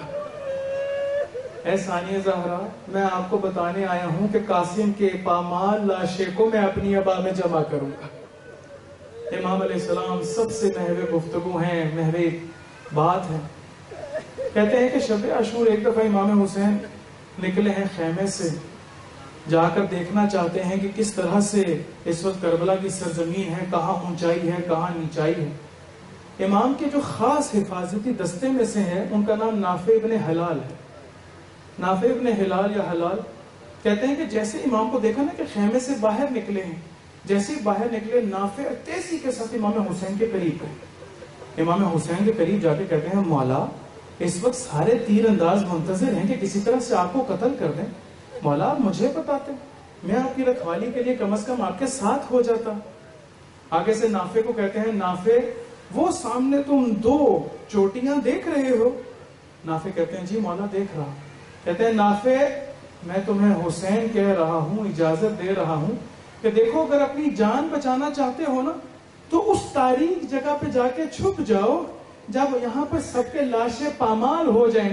اے ثانیہ زہرا میں آپ کو بتانے آیا ہوں کہ قاسم کے پامال لاشے کو میں اپنی ابا میں جمع کروں گا۔ امام علیہ السلام سب سے محو گفتگو ہیں، محو بات ہے۔ کہتے ہیں کہ شب عاشور ایک دفعہ امام حسین نکلے ہیں خیمے سے، جا کر دیکھنا چاہتے ہیں کہ کس طرح سے اس وقت کربلا کی سرزمین ہے، کہاں اونچائی ہے کہاں نیچائی ہے۔ امام کے جو خاص حفاظتی دستے میں سے ہیں ان کا نام نافع ابن حلال ہے، نافع ابن حلال یا حلال۔ کہتے ہیں کہ جیسے امام کو دیکھا نا کہ خیمے سے باہر نکلے ہیں، جیسے باہر نکلے نافع تیزی کے ساتھ امام حسین کے قریب گئے، امام حسین کے قریب جا کے کہتے ہیں مولا اس وقت سارے تیر انداز منتظر ہیں کہ کسی طرح سے آپ کو قتل کر دیں، مولا آپ مجھے بتاتے میں آپ کی رکھوالی کے لیے کم از کم آپ کے ساتھ ہو جاتا۔ آگے سے نافع کو کہتے ہیں نافع وہ سامنے تم دو چوٹیاں دیکھ رہے ہو؟ نافع کہتے ہیں جی مولا دیکھ رہا۔ کہتے ہیں نافع میں تمہیں حسین کہہ رہا ہوں، اجازت دے رہا ہوں کہ دیکھو اگر اپنی جان بچانا چاہتے ہو نا تو اس تاریک جگہ پہ جا کے چھپ جاؤ، جب یہاں پر سب کے لاشیں پامال ہو جائیں نا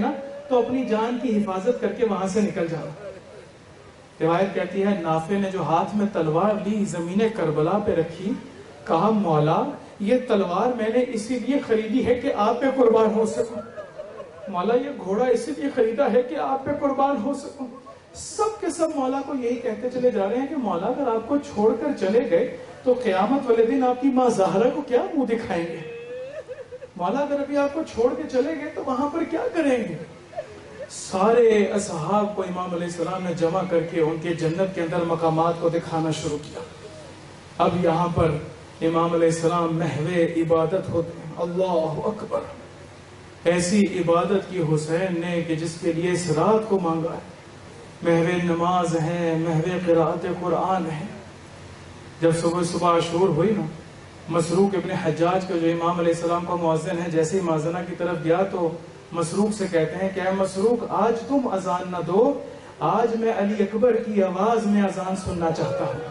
تو اپنی جان کی حفاظت کر کے وہاں سے نکل جانا. روایت کہتی ہے نافع نے جو ہاتھ میں تلوار لی زمین کربلا پہ رکھی, کہا مولا یہ تلوار میں نے اسی لیے خریدی ہے کہ آپ پہ قربان ہو سکوں. مولا یہ گھوڑا اسی لیے خریدا ہے کہ آپ پہ قربان ہو سکوں. سب کے سب مولا کو یہی کہتے چلے جا رہے ہیں کہ مولا اگر آپ کو چھوڑ کر چلے گئے تو قیامت والے دن آپ کی ماں زہرا کو کیا منہ دکھائیں گے؟ مولا اگر ابھی آپ کو چھوڑ کے چلے گئے تو وہاں پر کیا کریں گے؟ سارے اصحاب کو امام علیہ السلام نے جمع کر کے ان کے جنت کے اندر مقامات کو دکھانا شروع کیا. اب یہاں پر امام علیہ السلام محو عبادت ہوتے ہیں. اللہ اکبر. ایسی عبادت کی حسین نے کہ جس کے لیے اس رات کو مانگا ہے. محو نماز ہے, محو قرأت قرآن ہے. جب صبح صبح شور ہوئی نا, مسروق ابن حجاج کا جو امام علیہ السلام کا مؤذن ہے جیسے ہی مازنہ کی طرف گیا تو مسروق سے کہتے ہیں کہ اے مسروق آج تم اذان نہ دو, آج میں علی اکبر کی آواز میں اذان سننا چاہتا ہوں.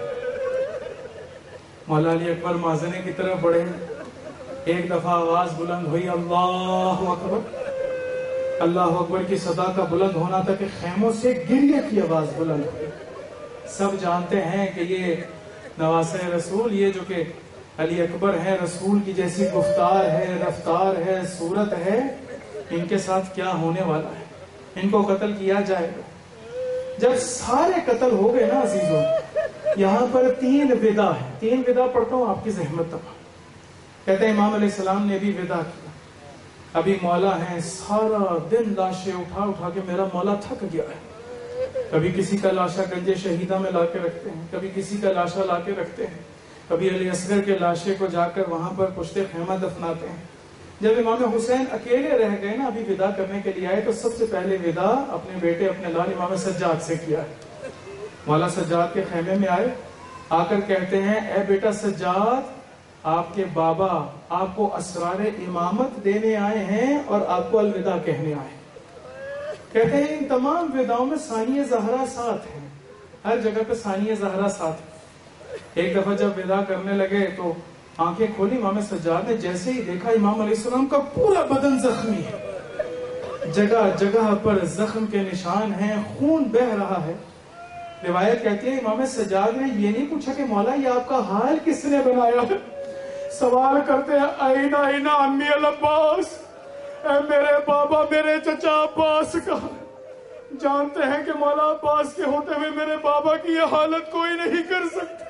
مولا علی اکبر مازنے کی طرف بڑھے. ایک دفعہ آواز بلند ہوئی اللہ اکبر. اللہ اکبر کی صدا کا بلند ہونا تھا کہ خیموں سے گریہ کی آواز بلند ہوئی. سب جانتے ہیں کہ یہ نواسہ رسول, یہ جو کہ علی اکبر ہے, رسول کی جیسی گفتار ہے, رفتار ہے, صورت ہے, ان کے ساتھ کیا ہونے والا ہے. ان کو قتل کیا جائے گا. جب سارے قتل ہو گئے نا عزیزوں, یہاں پر تین ودا ہے. تین ودا پڑھتا ہوں آپ کی زحمت تک. کہتے ہیں امام علیہ السلام نے بھی ودا کیا. ابھی مولا ہیں, سارا دن لاشیں اٹھا اٹھا کے میرا مولا تھک گیا ہے. کبھی کسی کا لاشا گنج شہیدہ میں لا کے رکھتے ہیں, کبھی کسی کا لاشا لا کے رکھتے ہیں, کبھی علی اصغر کے لاشے کو جا کر وہاں پر پشت خیمہ دفناتے ہیں. جب امام حسین اکیلے رہ گئے نا, ابھی ودا کرنے کے لیے آئے, تو سب سے پہلے ودا اپنے بیٹے اپنے لال امام سجاد سے کیا ہے. مولا سجاد کے خیمے میں آئے, آ کر کہتے ہیں اے بیٹا سجاد, آپ کے بابا آپ کو اسرار امامت دینے آئے ہیں اور آپ کو الوداع کہنے آئے. کہتے ہیں ان تمام وداؤں میں ثانیہ زہرا ساتھ ہیں, ہر جگہ پہ ثانیہ زہرا ساتھ ہے. ایک دفعہ جب ودا کرنے لگے تو آنکھیں کھولی امام سجاد نے, جیسے ہی دیکھا امام علیہ السلام کا پورا بدن زخمی ہے, جگہ جگہ پر زخم کے نشان ہیں, خون بہ رہا ہے. روایت کہتی ہے امام سجاد نے یہ نہیں پوچھا کہ مولا یہ آپ کا حال کس نے بنایا, سوال کرتے ہیں اینا اینا امی العباس, اے میرے بابا میرے چچا عباس کا. جانتے ہیں کہ مولا عباس کے ہوتے ہوئے میرے بابا کی یہ حالت کوئی نہیں کر سکتا.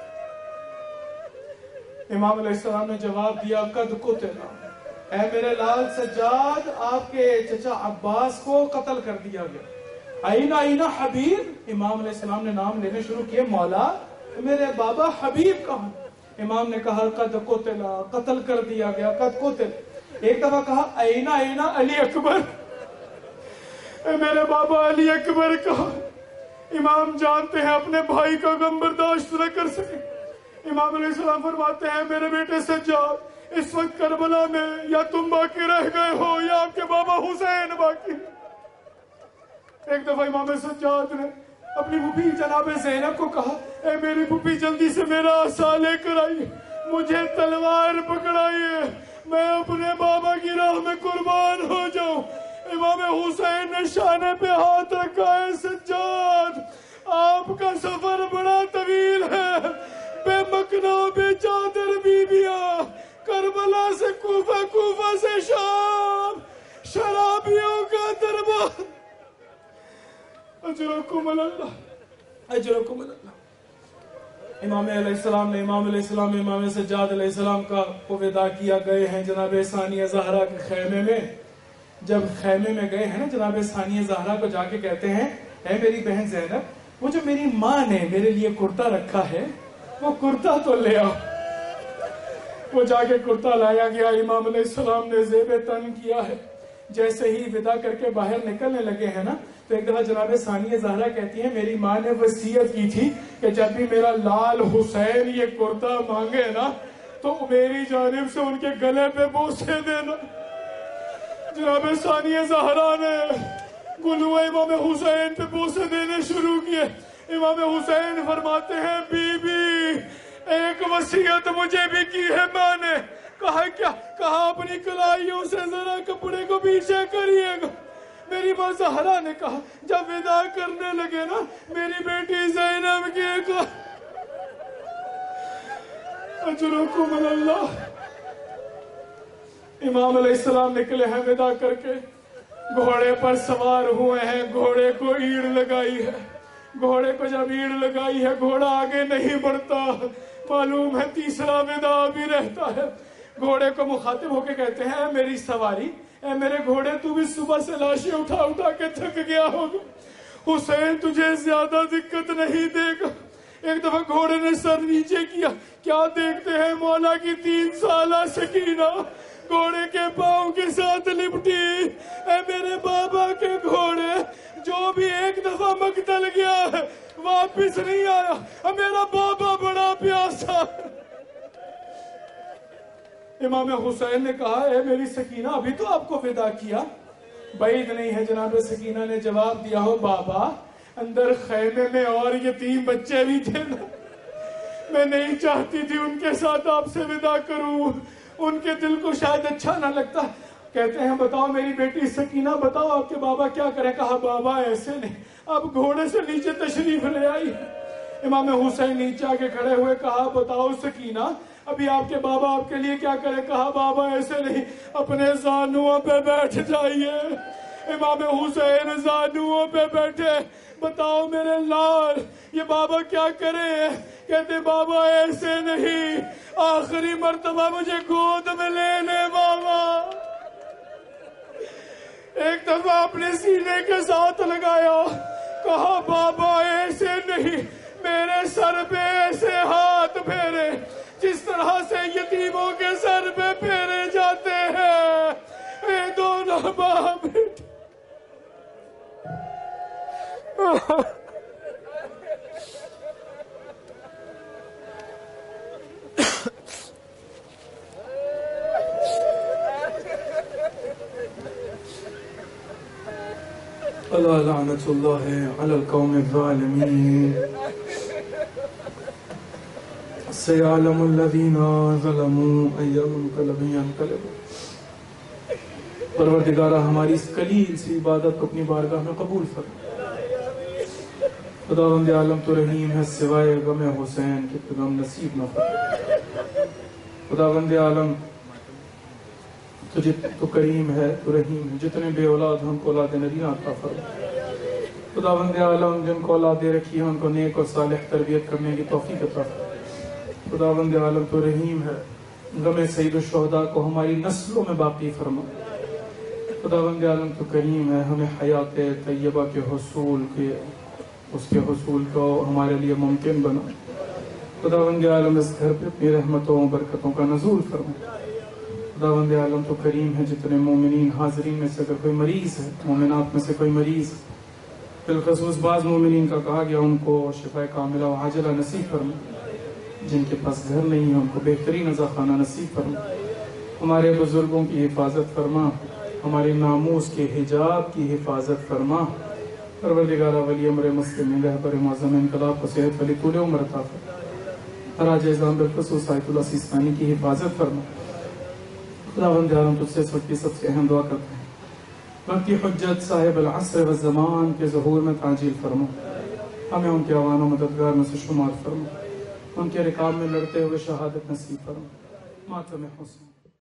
امام علیہ السلام نے جواب دیا قد قتلا, اے میرے لال سجاد آپ کے چچا عباس کو قتل کر دیا گیا. اینا اینا حبیب, امام علیہ السلام نے نام لینے شروع کیے, مولا میرے بابا حبیب کہاں؟ امام نے کہا قد قتلا, قتل کر دیا گیا, قد قتل. ایک دفعہ کہا اینا اینا علی اکبر, اے میرے بابا علی اکبر کہاں؟ امام جانتے ہیں اپنے بھائی کا غم برداشت نہ کر سکے. امام علیہ السلام فرماتے ہیں میرے بیٹے سجاد اس وقت کربلا میں یا تم باقی رہ گئے ہو یا آپ کے بابا حسین باقی. ایک دفعہ امام سجاد نے اپنی پھوپھی جناب زینب کو کہا اے میری پھوپھی جلدی سے میرا عصا لے کر آئیے, مجھے تلوار پکڑائیے, میں اپنے بابا کی راہ میں قربان ہو جاؤں. امام حسین نے شانے پہ ہاتھ رکھا, ہے سجاد آپ کا سفر بڑا طویل ہے, بے مکنا بے چادر بیبیاں, کربلا سے کوفہ, کوفہ سے شام, شرابیوں کا دربار. اجرکم اللہ, اجرکم اللہ. امام علیہ السلام نے امام علیہ السلام نے امام سجاد علیہ السلام کا وداع کیا. گئے ہیں جناب ثانیہ زہرا کے خیمے میں. جب خیمے میں گئے ہیں نا, جناب ثانیہ زہرا کو جا کے کہتے ہیں اے میری بہن زینب, وہ جو میری ماں نے میرے لیے کرتا رکھا ہے وہ کرتا تو لے آؤ. وہ جا کے کرتا لایا گیا. امام علیہ السلام نے زیب تن کیا ہے. جیسے ہی ودا کر کے باہر نکلنے لگے ہیں نا, تو ایک دفعہ جناب ثانیہ زہرا کہتی ہیں میری ماں نے وصیت کی تھی کہ جب بھی میرا لال حسین یہ کرتا مانگے نا تو میری جانب سے ان کے گلے پہ بوسے دینا. جناب ثانیہ زہرا نے گلوے امام حسین پہ بوسے دینے شروع کیے. امام حسین فرماتے ہیں بی بی ایک وصیت مجھے بھی کی ہے ماں نے. کہا کیا؟ کہا اپنی کلائیوں سے ذرا کپڑے کو پیچھے کریے گا. میری ماں زہرا نے کہا جب ودا کرنے لگے نا میری بیٹی زینب کی کو اجرکم اللہ. امام علیہ السلام نکلے ہیں ودا کر کے, گھوڑے پر سوار ہوئے ہیں, گھوڑے کو ایڑ لگائی ہے. گھوڑے کو جب ایڑ لگائی ہے گھوڑا آگے نہیں بڑھتا, معلوم ہے تیسرا ودا بھی رہتا ہے. گھوڑے کو مخاطب ہو کے کہتے ہیں اے میری سواری, اے میرے گھوڑے, تو بھی صبح سے لاشیں اٹھا اٹھا کے تھک گیا ہوگا, حسین تجھے زیادہ دقت نہیں دے گا. ایک دفعہ گھوڑے نے سر نیچے کیا, کیا دیکھتے ہیں مولا کی تین سالہ سکینہ گھوڑے کے پاؤں کے ساتھ لپٹی. اے میرے بابا کے گھوڑے, جو بھی ایک دفعہ مقتل گیا ہے واپس نہیں آیا, میرا بابا بڑا پیاسا. امام حسین نے کہا اے میری سکینہ ابھی تو آپ کو ودا کیا. بعید نہیں ہے جناب سکینہ نے جواب دیا ہو بابا اندر خیمے میں اور یتیم بچے بھی تھے نا, میں نہیں چاہتی تھی ان کے ساتھ آپ سے ودا کروں, ان کے دل کو شاید اچھا نہ لگتا. کہتے ہیں بتاؤ میری بیٹی سکینہ, بتاؤ آپ کے بابا کیا کریں. کہا بابا ایسے نہیں, اب گھوڑے سے نیچے تشریف لے آئی. امام حسین نیچے آ کے کھڑے ہوئے, کہا بتاؤ سکینہ ابھی آپ کے بابا آپ کے لیے کیا کرے. کہا بابا ایسے نہیں, اپنے زانوؤں پہ بیٹھ جائیے. امام حسین زانوؤں پہ بیٹھے, بتاؤ میرے لال یہ بابا کیا کرے. کہتے بابا ایسے نہیں, آخری مرتبہ مجھے گود میں لے لے بابا. ایک دفعہ اپنے سینے کے ساتھ لگایا, کہا بابا ایسے نہیں, میرے سر پہ ایسے ہاتھ پھیرے جس طرح سے یتیموں کے سر پہ پھیرے جاتے ہیں. اے دونوں باپ بیٹے اللہ لعنت اللہ علی القوم الظالمین. سیعلم الذین ظلموا ای منقلب ینقلبون. پروردگارہ ہماری اس قلیل سی عبادت کو اپنی بارگاہ میں قبول فرما. خداوند عالم تو رحیم ہے, سوائے غم حسین کے غم نصیب نہ فرما. خداوند عالم تجھے تو کریم ہے, تو رحیم ہے, جتنے بے اولاد ہم کو اولاد نبی عطا فرما. خداوند عالم جن کو اولاد دے رکھی ہے ان کو نیک اور صالح تربیت کرنے کی توفیق عطا فرما. خداوند عالم تو رحیم ہے, غم سید الشہداء کو ہماری نسلوں میں باقی فرما. خداوند عالم تو کریم ہے, ہمیں حیات طیبہ کے حصول کے اس کے حصول کو ہمارے لیے ممکن بنا. خداوند عالم اس گھر پہ اپنی رحمتوں برکتوں کا نزول فرما. خداوند عالم تو کریم ہے, جتنے مومنین حاضرین میں سے اگر کوئی مریض ہے, مومنات میں سے کوئی مریض ہے, بالخصوص بعض مومنین کا کہا گیا ان کو شفا کاملہ و عاجلہ نصیب فرما. جن کے پاس گھر نہیں ہے ان کو بہترین عزاخانہ نصیب فرما. ہمارے بزرگوں کی حفاظت فرما, ہمارے ناموس کے حجاب کی حفاظت فرما. پروردگارہ ولی امر مسلمین رہبر معظم انقلاب کو صحت ولی طول عمر عطا فرما. راج اسلام بالخصوص آیت اللہ سیستانی کی حفاظت فرما. خداوند عالم تجھ سے اس وقت کی سب سے اہم دعا کرتے ہیں, وقتی حجت صاحب العصر والزمان کے ظہور میں تعجیل فرما. ہمیں ان کے عوان و مددگار میں سے شمار فرما. ان کے رکاب میں لڑتے ہوئے شہادت نصیب فرما. ماتم حسن.